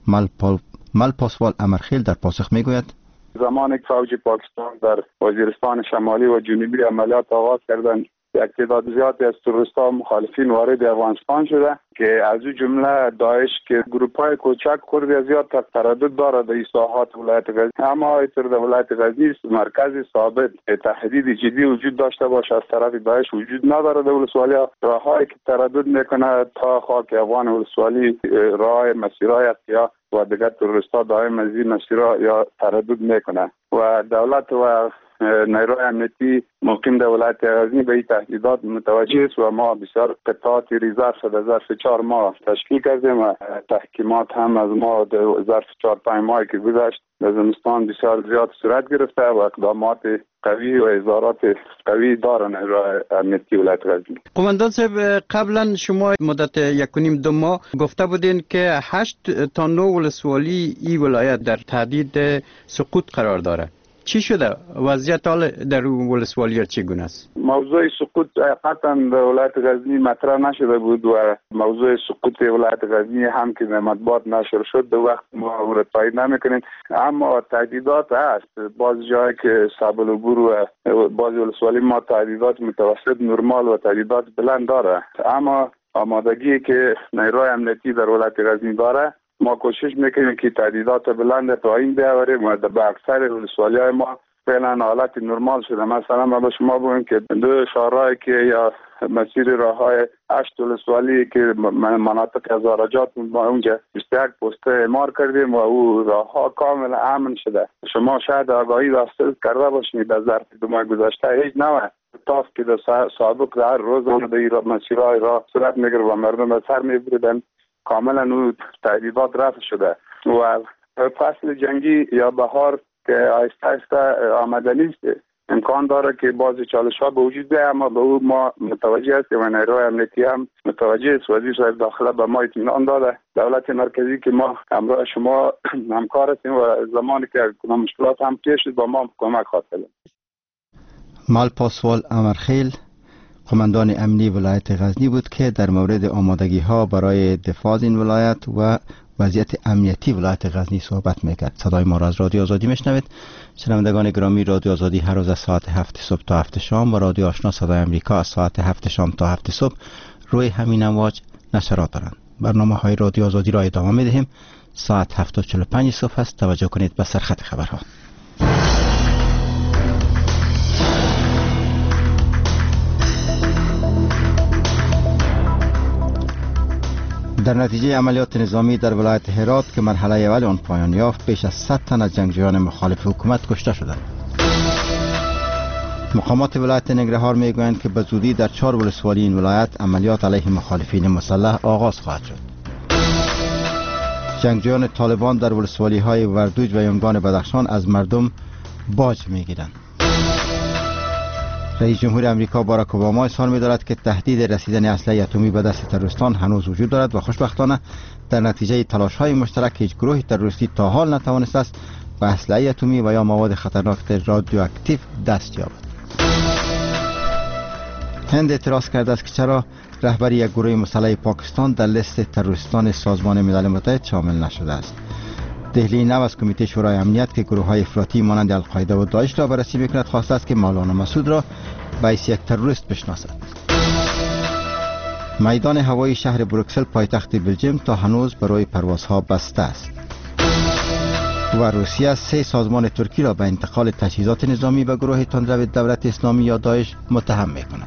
مل پاسوال امرخیل در پاسخ می گوید زمانی که فوج پاکستان در وزیرستان شمالی و جنوبی عملیات آغاز کردند، یک تعداد زیادی از تروریست‌ها و مخالفین وارد افغانستان شده که از این جمله داعش که گروپ‌های کوچک خورده زیاد تردد دارد در ساحات ولایت غزنی، اما ایتر در ولایت غزنی مرکز ثابت تهدید جدی وجود داشته باشه از طرف داعش وجود نداره. در ولسوالی راههایی که تردد میکنه تا خاک افغان ولسوالی راه مسیرهای احتیا و دیگر تروریست‌ها دائم از این مسیرها یا تردد میکنه و دولت و نیروی امنیتی مقیم در ولایت غزنی به این تهدیدات متوجه است و ما بسیار قطعات ریزرو شده ظرف 4 ماه تشکیل کردیم و تحکیمات هم از ما در ظرف 4-5 ماهی که گذشت در زمستان بسیار زیاد صورت گرفته و اقدامات قوی و اظهارات قوی دارن نیروی امنیتی ولایت غزنی. قماندان صاحب، قبلا شما مدت 1.5-2 ماه گفته بودین که 8 تا 9 ولسوالی این ولایت در تهدید سقوط قرار داره. چی شده؟ وضعیت حال در ولسوالی چگونه است؟ موضوع سقوط قطعا در ولایت غزنی مطرح نشده بود و موضوع سقوط ولایت غزنی هم که در مطبوعات نشر شد در وقت ما را تایید نمیکنیم، اما تهدیدات هست. بعض جایی که صعب العبور و بعض ولسوالی ما تهدیدات متوسط نرمال و تهدیدات بلند داره، اما آمادگی که نیروی امنیتی در ولایت غزنی داره ما کوشش میکنیم که تهدیدات بلند پایین بیاوریم و به اکثر ولسوالی‌های ما فعلا حالت نرمال شده. مثلا ما به شما بگویم که 2 شهرهایی که یا مسیر راههای 8 ولسوالی که مناطق هزاراجات ما اونجا 21 پوسته اعمار کردیم و او راهها کاملا امن شده. شما شاید آگاهی داشته کرده باشید در ظرف 2 ماه گذشته هیچ نوع تاف که در سابق در روز در مسیرهای راه صورت میگیره و مردم به سر میبردن کاملا او تهدیدات رفع شده و فصل جنگی یا بهار که آهسته آهسته آمدنی است امکان داره که بعضی چالش‌ها به وجود بیاید، اما به او ما متوجه هستیم و نیروی امنیتی هم متوجه است. وزیر صاحب داخله به ما اطمینان داده دولت مرکزی که ما همراه شما همکار هستیم و زمانی که مشکلات هم پیش شد با ما کمک خواهد کرد. مال پاسوال امرخیل قماندان امنی ولایت غزنی بود که در مورد آمادگی ها برای دفاع از این ولایت و وضعیت امنیتی ولایت غزنی صحبت میکرد. صدای ما را از رادیو آزادی میشنوید. شنوندگان گرامی، رادیو آزادی هر روز از ساعت 7 صبح تا 7 شام و رادیو آشنا صدای امریکا از ساعت 7 شام تا 7 صبح روی همین امواج نشرات دارند. برنامه های رادیو آزادی را ادامه میدهیم. ساعت 7:45 صبح است. توجه کنید به سرخط خبرها. در نتیجه عملیات نظامی در ولایت هرات که مرحله اول آن پایان یافت، بیش از 100 تن از جنگجویان مخالف حکومت کشته شدند. مقامات ولایت ننگرهار میگویند که به زودی در 4 ولسوالی این ولایت عملیات علیه مخالفین مسلح آغاز خواهد شد. جنگجویان طالبان در ولسوالی های وردوج و یمگان بدخشان از مردم باج میگیرند. رئیس جمهور امریکا باراک اوباما اظهار می‌دارد که تهدید رسیدن اسلحه اتمی به دست تروریستان هنوز وجود دارد و خوشبختانه در نتیجه تلاش‌های مشترک هیچ گروه تروریستی تا حال نتوانسته است به اسلحه اتمی و یا مواد خطرناک رادیواکتیو دست یابد. هند اعتراض کرده است که چرا رهبری یک گروه مسلح پاکستان در لیست تروریستان سازمان ملل متحد شامل نشده است. دهلی نو از کمیته شورای امنیت که گروه‌های افراطی مانند القاعده و داعش را بررسی می‌کند خواسته است که مولانا مسعود را به حیث یک تروریست بشناسد. میدان هوایی شهر بروکسل پایتخت بلژیم تا هنوز برای پروازها بسته است. و روسیه 3 سازمان ترکی را به انتقال تجهیزات نظامی به گروه تندرو دولت اسلامی یا داعش متهم می‌کند.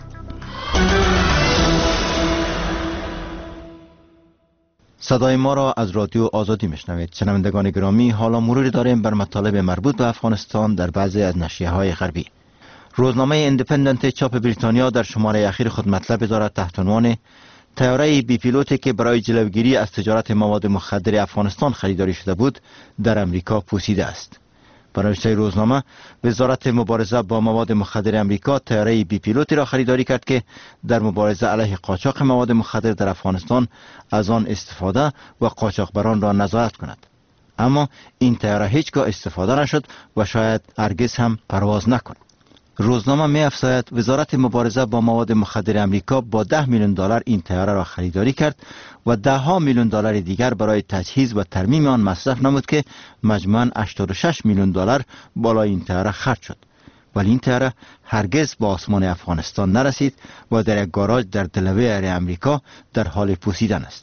صدای ما را از رادیو آزادی میشنوید. شنوندگان گرامی، حالا مروری داریم بر مطالب مربوط به افغانستان در بعضی از نشریه‌های غربی. روزنامه ایندیپندنت چاپ بریتانیا در شماره اخیر خود مطلب دارد تحت عنوان طیاره بی پیلوتی که برای جلوگیری از تجارت مواد مخدر افغانستان خریداری شده بود در امریکا پوسیده است. به نوشته روزنامه، وزارت مبارزه با مواد مخدر امریکا طیاره بی پیلوتی را خریداری کرد که در مبارزه علیه قاچاق مواد مخدر در افغانستان از آن استفاده و قاچاقبران را نظارت کند. اما این طیاره هیچگاه استفاده نشد و شاید هرگز هم پرواز نکند. روزنامه می افزاید وزارت مبارزه با مواد مخدر امریکا با $10 میلیون این طیاره را خریداری کرد و $10 میلیون دیگر برای تجهیز و ترمیم آن مصرف نمود که مجموعاً $86 میلیون بالای این طیاره خرج شد. ولی این طیاره هرگز به آسمان افغانستان نرسید و در یک گاراژ در دلویر امریکا در حال پوسیدن است.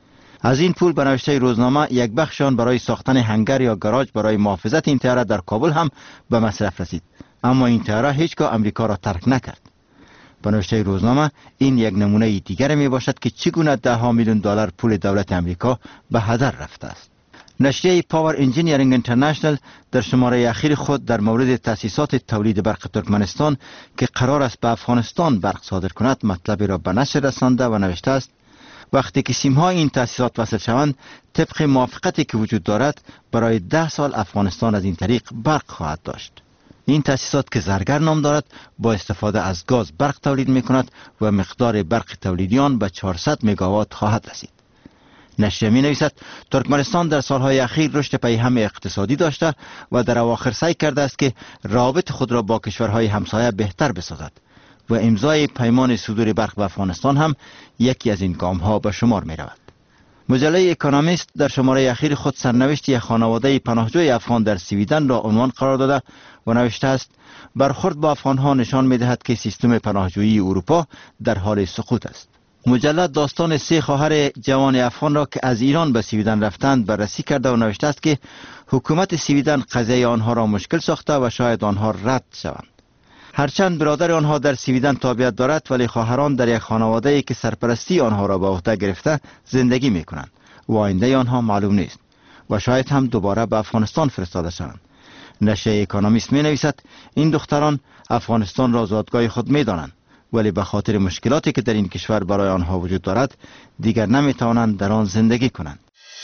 از این پول به نوشته روزنامه یک بخش آن برای ساختن هنگر یا گاراژ برای محافظت این طیاره در کابل هم به مصرف رسید. اما این طیاره هیچگاه امریکا را ترک نکرد. به نوشته روزنامه، این یک نمونه دیگر می باشد که چگونه $10 میلیون پول دولت امریکا به هدر رفته است. نشریه پاور انجینیرینگ اینترنشنال در شماره اخیر خود در مورد تأسیسات تولید برق ترکمنستان که قرار است به افغانستان برق صادر کند مطلبی را به نشر رسانده و نوشته است وقتی که سیم‌های این تأسیسات وصل شوند، طبق موافقتی که وجود دارد برای 10 سال افغانستان از این طریق برق خواهد داشت. این تأسیسات که زرگر نام دارد با استفاده از گاز برق تولید می کند و مقدار برق تولیدی آن به 400 مگاوات خواهد رسید. نشریه می نویسد ترکمنستان در سالهای اخیر رشد پیهم اقتصادی داشته و در اواخر سعی کرده است که روابط خود را با کشورهای همسایه بهتر بسازد و امضای پیمان صدور برق به افغانستان هم یکی از این گام‌ها به شمار می رود. مجله اکونومیست در شماره اخیر خود سرنوشت یک خانواده پناهجوی افغان در سویدن را عنوان قرار داده و نوشته است برخورد با افغانها نشان می‌دهد که سیستم پناهجویی اروپا در حال سقوط است. مجله داستان 3 خواهر جوان افغان را که از ایران به سویدن رفتند بررسی کرده و نوشته است که حکومت سویدن قضیه آنها را مشکل ساخته و شاید آنها رد شوند. هرچند برادر آنها در سویدن تابعیت دارد ولی خواهران در یک خانواده‌ای که سرپرستی آنها را به عهده گرفته زندگی می‌کنند و آینده آنها معلوم نیست و شاید هم دوباره به افغانستان فرستاده شوند. نشریه اکونومیست می‌نویسد این دختران افغانستان را زادگاه خود می‌دانند ولی به خاطر مشکلاتی که در این کشور برای آنها وجود دارد دیگر نمی‌توانند در آن زندگی کنند.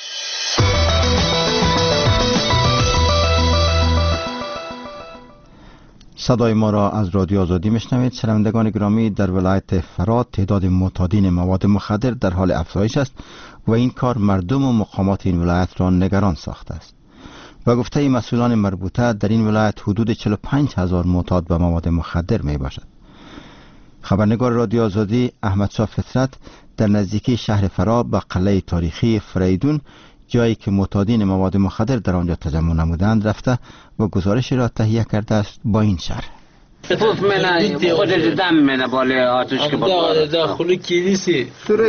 صدای ما را از رادیو آزادی میشنوید. شنوندگان گرامی، در ولایت فرات تعداد معتادین مواد مخدر در حال افزایش است و این کار مردم و مقامات این ولایت را نگران ساخته است. و گفته مسئولان مربوطه در این ولایت حدود 45,000 معتاد به مواد مخدر می باشد. خبرنگار رادیو آزادی احمدشاه فطرت در نزدیکی شهر فرا به قلعه تاریخی فریدون، جایی که معتادین مواد مخدر در آنجا تجمع نمودند، رفته و گزارش را تهیه کرده است با این شرح. توف منه خودت دم منه بالا آتش که داخل کلیسی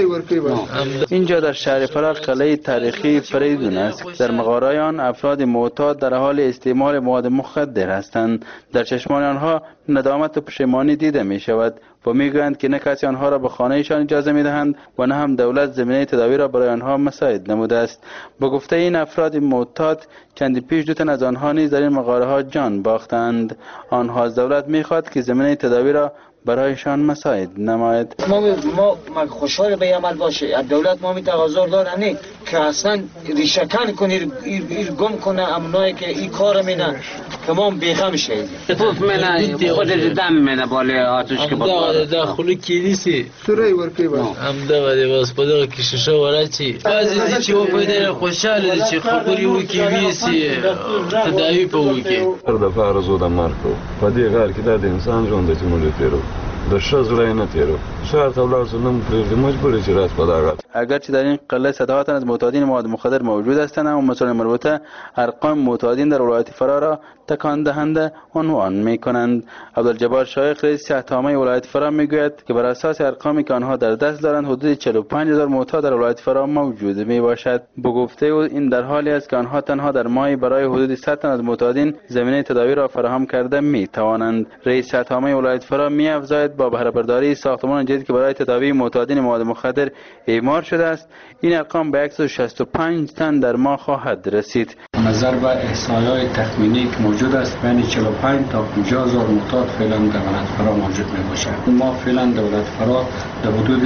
اینجا در شهر فرا قلعه تاریخی فریدون است. در مغارای آن افراد معتاد در حال استعمال مواد مخدر هستند. در چشمان آنها ندامت و پشیمانی دیده می شود و می گویند که نه کسی آنها را به خانهشان اجازه می دهند و نه هم دولت زمینه تداوی را برای آنها مساعد نموده است. با گفته این افراد معتاد، چندی پیش 2 تن از آنها نیز در این مغاره ها جان باختند. آنها از دولت می خواهد که زمینه تداوی را برایشان مساعد نماید. ما خوشحال به عمل باشه. از دولت ما می تقاضا داریم که اصلا ریشه‌کن کنه، گم کنه امنایی که این کار مینه تمام بیخم شه. توف منه خودت دم منه بالا آتش که داخل کلیسی سوره ورکی با هم دغه واس په دغه کې شیشه ورچی بعضی چې و په دې خوشاله چې خبري وکي ویسي تداوی په وکي تر د فارزو د مارکو په دې غار کې د انسان ژوند ته مولې تیرو د شزړای نه تیرو شهر ته ولاړ سنم پرې مجبور چې راز پداغت. اگرچه در این قلعه صدها از معتادین مواد مخدر موجود هستند، اما مسئولان مربوطه ارقام معتادین در ولایت فرا را تکان دهنده عنوان می‌کنند. عبدالجبار شایخ رئیس صحت‌عامه ولایت فرا میگوید که بر اساس ارقامی که آنها در دست دارند حدود 45000 معتاد در ولایت فرا موجود میباشد. به گفته او این در حالی است که آنها تنها در ماهی برای حدود 100 تن از معتادین زمینه تداوی را فراهم کرده میتوانند. رئیس صحت‌عامه ولایت فرا می‌افزاید با بهره برداری ساختمان جدید که برای تداوی معتادین مواد مخدر اعمار شده است، این ارقام به 165 تن در ماه خواهد رسید. نظر به احصایه‌های تخمینی که موجود است، بین 45 تا 50 هزار معتاد فعلا در ولایت فرا موجود می باشد. ما فعلا در ولایت فرا در حدود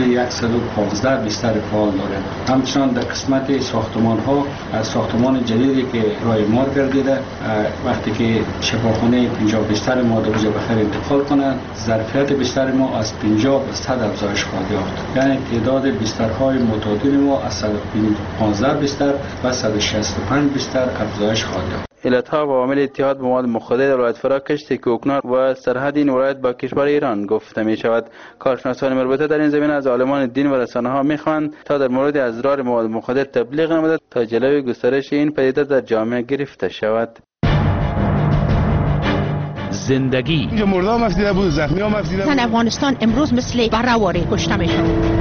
115 بستر فعال داریم. همچنان در قسمت ساختمان ها، از ساختمان جدیدی که راه اعمار گردیده، وقتی که شفاخانه 50 بستر ما در اونجا بخیر انتقال کنند، ظرفیت بستر ما از 50 به 100 افزایش خواهد یافت. یعنی تعداد بسترهای معتادین ما از 115 بستر و 165 بستر افزایش خواهد یافت. علتها و عوامل اتحاد به مواد مخدر در ولایت فرا کشت کوکنار و سرحد این ولایت با کشور ایران گفته می شود. کارشناسان مربوطه در این زمینه از عالمان دین و رسانه ها می خواهند تا در مورد اضرار مواد مخدر تبلیغ نموده تا جلوی گسترش این پدیده در جامعه گرفته شود. زندگی اینجا مردا مفسیده بود، زخمی ها مفسیده بود. افغانستان امروز مثل برهواری کشته می شود.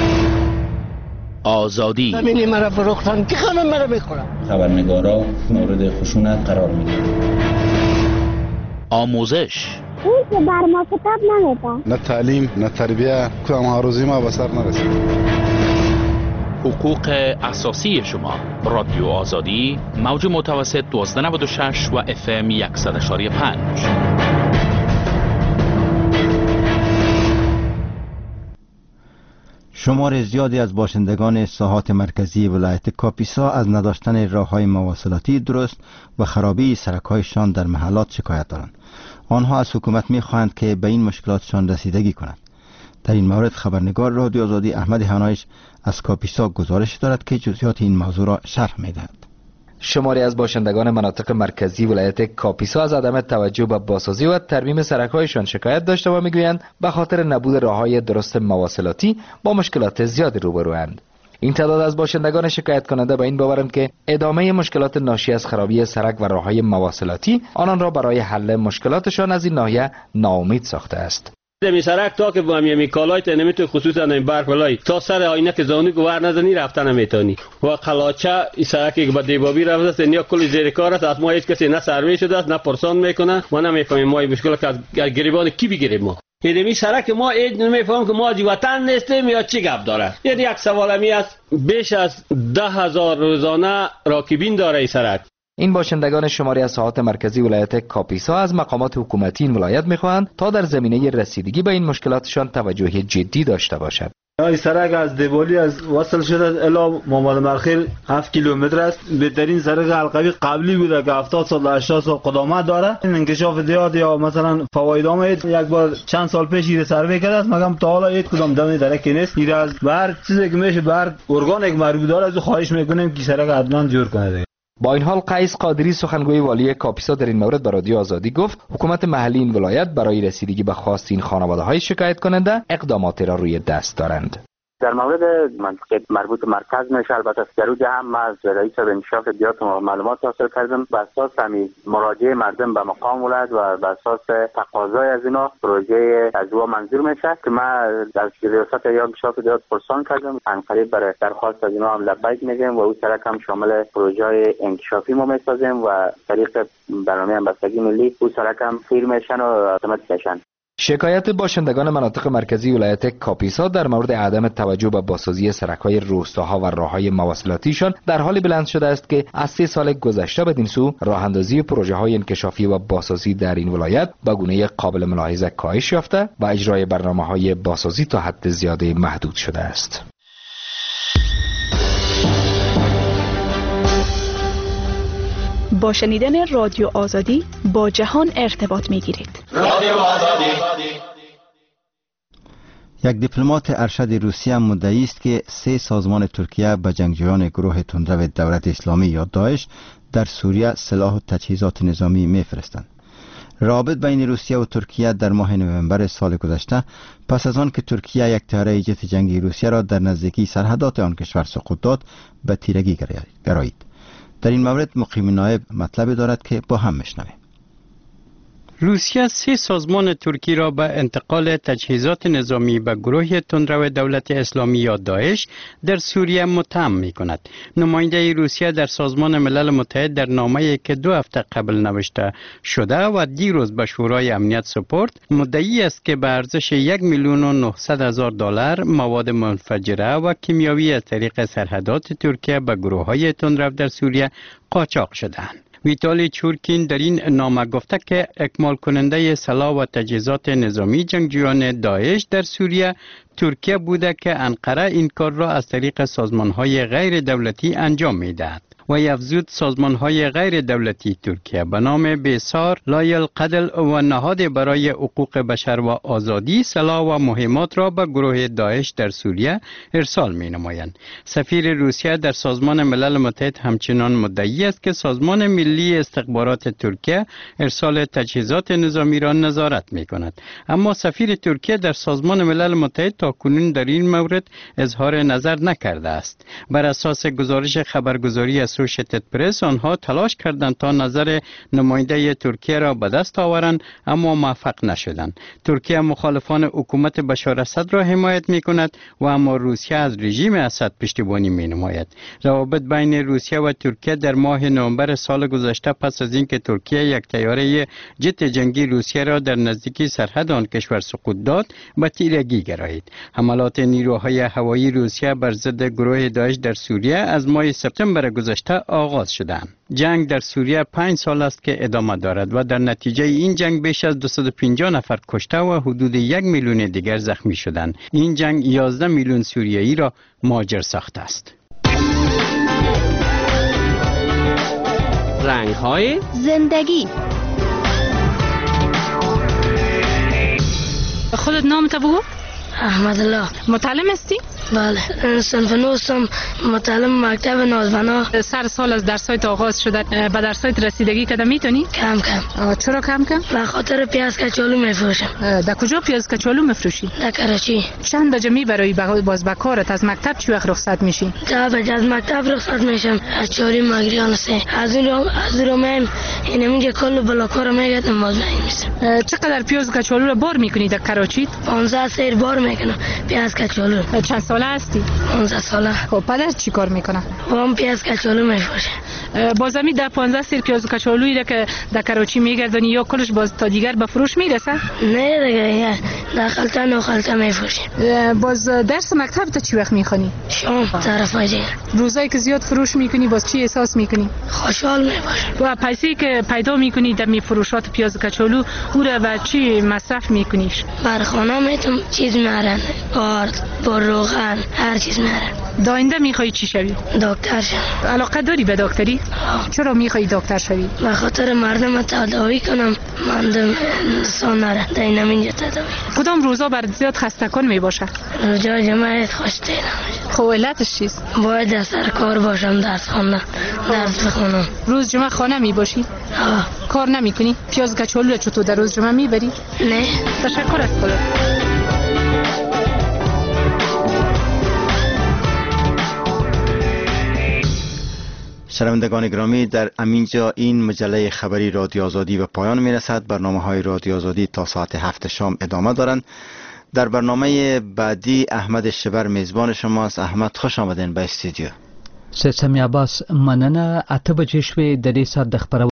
آزادی زمینی مرا فروختن که خانم مرا بخورم. خبرنگارا مورد خشونت قرار میگیرند. آموزش اون که بر ما کتاب نمیده. نه تعلیم نه تربیه، کدام هاروزی ما به سر نرسید. حقوق اساسی شما. رادیو آزادی موج متوسط 1296 و FM 100.5. شمار زیادی از باشندگان ساحات مرکزی ولایت کاپیسا از نداشتن راه‌های مواصلاتی درست و خرابی سرک‌هایشان در محلات شکایت دارند. آنها از حکومت می‌خواهند که به این مشکلاتشان رسیدگی کند. در این مورد خبرنگار رادیو آزادی احمد هنایش از کاپیسا گزارش دارد که جزئیات این موضوع را شرح می‌دهد. شماری از باشندگان مناطق مرکزی ولایت کاپیسا از عدم توجه به بازسازی و ترمیم سرک‌هایشان شکایت داشته و میگویند به خاطر نبود راه‌های درست مواصلاتی با مشکلات زیادی روبروند. این تعداد از باشندگان شکایت کننده به این باورند که ادامه مشکلات ناشی از خرابی سرک و راه‌های مواصلاتی آنان را برای حل مشکلاتشان از این ناحیه ناامید ساخته است. می سرک تا که با می کالای نمیتونی خصوصا این برفلای تا سر آینه که زانو گوار نزنی رفتن نمیتونی و قلاچه این سرکی که با دیبابی رفته است نیا کلی زیر کار است. از ما هیچ کسی نه سروی شده است نه پرسان میکنه ما نمیفهمیم ما این مشکل که از گریبان کی بگیریم. ما یعنی سرک ما ایج نمیفهمم که ما از وطن نیستیم یا چی گپ داره. یعنی یک سوال می است بیش از 10,000 روزانه راکبین داره این سرک. این باشندگان شماری از ساحات مرکزی ولایت کاپیسا از مقامات حکومتی این ولایت میخواهند تا در زمینه رسیدگی به این مشکلاتشان توجه جدی داشته باشد. این سرک از دیوالی از وصل شده الی محمد مرخیل 7 کیلومتر است. بهترین سرک حلقوی قبلی بوده که 70 سال 80 سال قدامت داره. این انکشاف دیاد یا مثلا فوایدام یک بار چند سال پیش این سروی کرده است مگم تا حالا یک کدام دمی درکی نیست. این از بر چیزی که میشه بر ارگان یک مربوط داره از خواهش میکنیم که سرک حتما جور کنه. با این حال قیس قادری سخنگوی والی کاپیسا در این مورد به رادیو آزادی گفت حکومت محلی این ولایت برای رسیدگی به خواست این خانواده‌های شکایت کننده اقداماتی را روی دست دارند. در مورد منطقه مربوط به مرکز میشه، البته سروج هم از رئیس انکشاف ادیات معلومات حاصل کردم. به اساس مراجعه مردم به مقام ولایت و به اساس تقاضای از اینا پروژه از او منظور میشه که ما از ریاست یا انکشاف ادیات پرسان کردم. عنقریب برای درخواست از اینا هم لبیک میگیم و او سرک هم شامل پروژه انکشافی ما میسازیم و طریق برنامه همبستگی ملی او سرک هم خیر میشن و اتوماتیک میشن. شکایت باشندگان مناطق مرکزی ولایت کاپیسا در مورد عدم توجه به بازسازی سرک‌های روستاها و راه‌های مواصلاتیشان در حالی بلند شده است که از 3 سال گذشته بدین سو راه‌اندازی پروژه‌های انکشافی و بازسازی در این ولایت به گونه قابل ملاحظه کاهش یافته و اجرای برنامه‌های بازسازی تا حد زیاده محدود شده است. با شنیدن رادیو آزادی با جهان ارتباط می‌گیرید. رادیو آزادی. یک دیپلمات ارشد روسیه مدعی است که 3 سازمان ترکیه به جنگجویان گروه تندرو دولت اسلامی یا داعش در سوریه سلاح و تجهیزات نظامی می‌فرستند. رابط بین روسیه و ترکیه در ماه نوامبر سال گذشته پس از آن که ترکیه یک طیاره جت جنگی روسیه را در نزدیکی سرحدات آن کشور سقوط داد به تیرگی گرایید. در این مورد مقیم نایب مطلبی دارد که با هم میشنویم. روسیه 3 سازمان ترکی را به انتقال تجهیزات نظامی به گروه تندرو دولت اسلامی یا داعش در سوریه متهم می کند. نماینده روسیه در سازمان ملل متحد در نامه‌ای که 2 هفته قبل نوشته شده و دیروز به شورای امنیت سپرد مدعی است که به ارزش $1,900,000 مواد منفجره و کیمیاوی از طریق سرحدات ترکیه به گروه‌های تندرو در سوریه قاچاق شده‌اند. ویتالی چورکین در این نامه گفته که اکمال کننده سلاح و تجهیزات نظامی جنگجویان داعش در سوریه ترکیه بوده که انقره این کار را از طریق سازمان‌های غیر دولتی انجام می‌دهد. و افزود سازمان‌های غیر دولتی ترکیه به نام بیسار، لایل قدل و نهاد برای حقوق بشر و آزادی سلاح و مهمات را به گروه داعش در سوریه ارسال می‌نمایند. سفیر روسیه در سازمان ملل متحد همچنان مدعی است که سازمان ملی استخبارات ترکیه ارسال تجهیزات نظامی را نظارت می‌کند. اما سفیر ترکیه در سازمان ملل متحد تاکنون در این مورد اظهار نظر نکرده است. بر اساس گزارش خبرگزاری اسوشیتد پرس آنها تلاش کردند تا نظر نماینده ترکیه را به دست آورند اما موفق نشدند. ترکیه مخالفان حکومت بشار اسد را حمایت می‌کند و اما روسیه از رژیم اسد پشتیبانی می‌نماید. روابط بین روسیه و ترکیه در ماه نوامبر سال گذشته پس از اینکه ترکیه یک طیاره جت جنگی روسیه را در نزدیکی سرحد آن کشور سقوط داد به تیرگی گرایید. حملات نیروهای هوایی روسیه بر ضد گروه داعش در سوریه از ماه سپتامبر گذشته آغاز شدند. جنگ در سوریه 5 سال است که ادامه دارد و در نتیجه این جنگ بیش از 250 نفر کشته و حدود 1 میلیون دیگر زخمی شدند. این جنگ 11 میلیون سوریایی را مهاجر ساخته است. رنگ‌های زندگی. خودت نامت بگو؟ احمد الله. متعلم هستی؟ بله، صنف نوستم، متعلم مکتب نازبنا. سر سال از درسایت آغاز شده، به درسایت رسیدگی کده میتونی؟ کم کم. چرا کم کم؟ به خاطر پیاز کچالو میفروشم. در کجا پیاز کچالو میفروشی؟ در کراچی. چند بجه میبری باز به کارت؟ از مکتب چی وقت رخصت میشی؟ 10 بجه از مکتب رخصت میشم، از 4 مگریان سه. از رو میم اینم که کل بلاکار میگردم باز نمیسم. چقدر پیاز کچالو رو بار میکنی در کراچی؟ 15 سیر بار میکنم پیاز کچالو. چند ساله هستی؟ 15 ساله. خب پدر چی کار میکنه؟ هم پیاز کچالو میفروشه. بازمی در 15 سیر پیاز کچالویی را که در کراچی میگردونی یا کلش باز تا دیگر به فروش میرسه؟ نه دیگه، در خلطه نو خلطه میفروشیم. باز درس مکتب تا چی وقت میخونی؟ شام طرفای دیگر. روزایی که زیاد فروش میکنی باز چی احساس میکنی؟ خوشحال میباشم. و پیسی که پیدا میکنی در فروشات پیاز کچالو او را و چی مصرف میکنیش؟ بر خانه میتونم چیز میارن، آرد، روغن، هر چیز میارن. داینده میخوای چی شوی؟ دکتر شوم. علاقه داری به دکتری؟ چرا میخوای دکتر شوی؟ به خاطر مردم تداوی کنم، مردم انسان نره در اینجا تداوی. کدام روزا برات زیاد خسته کن میباشه؟ روزا جمعیت خوشتی نمیشه. خب علتش چیست؟ باید در سر کار باشم، درس خواندن، درس بخونم. روز جمعه خانه میباشی؟ کار نمیکنی؟ پیاز کچالو چطور در روز جمعه میبری؟ نه. تشکر از خودت. شنوندگان گرامی، در همینجا این مجله خبری رادیو آزادی به پایان میرسد. برنامه‌های رادیو آزادی تا ساعت 7 شام ادامه دارند. در برنامه بعدی احمد شبر میزبان شماست. احمد خوش آمدین به استودیو. سید سمی عباس مننه. 8 بجې شوې د دې ساعت د خبرو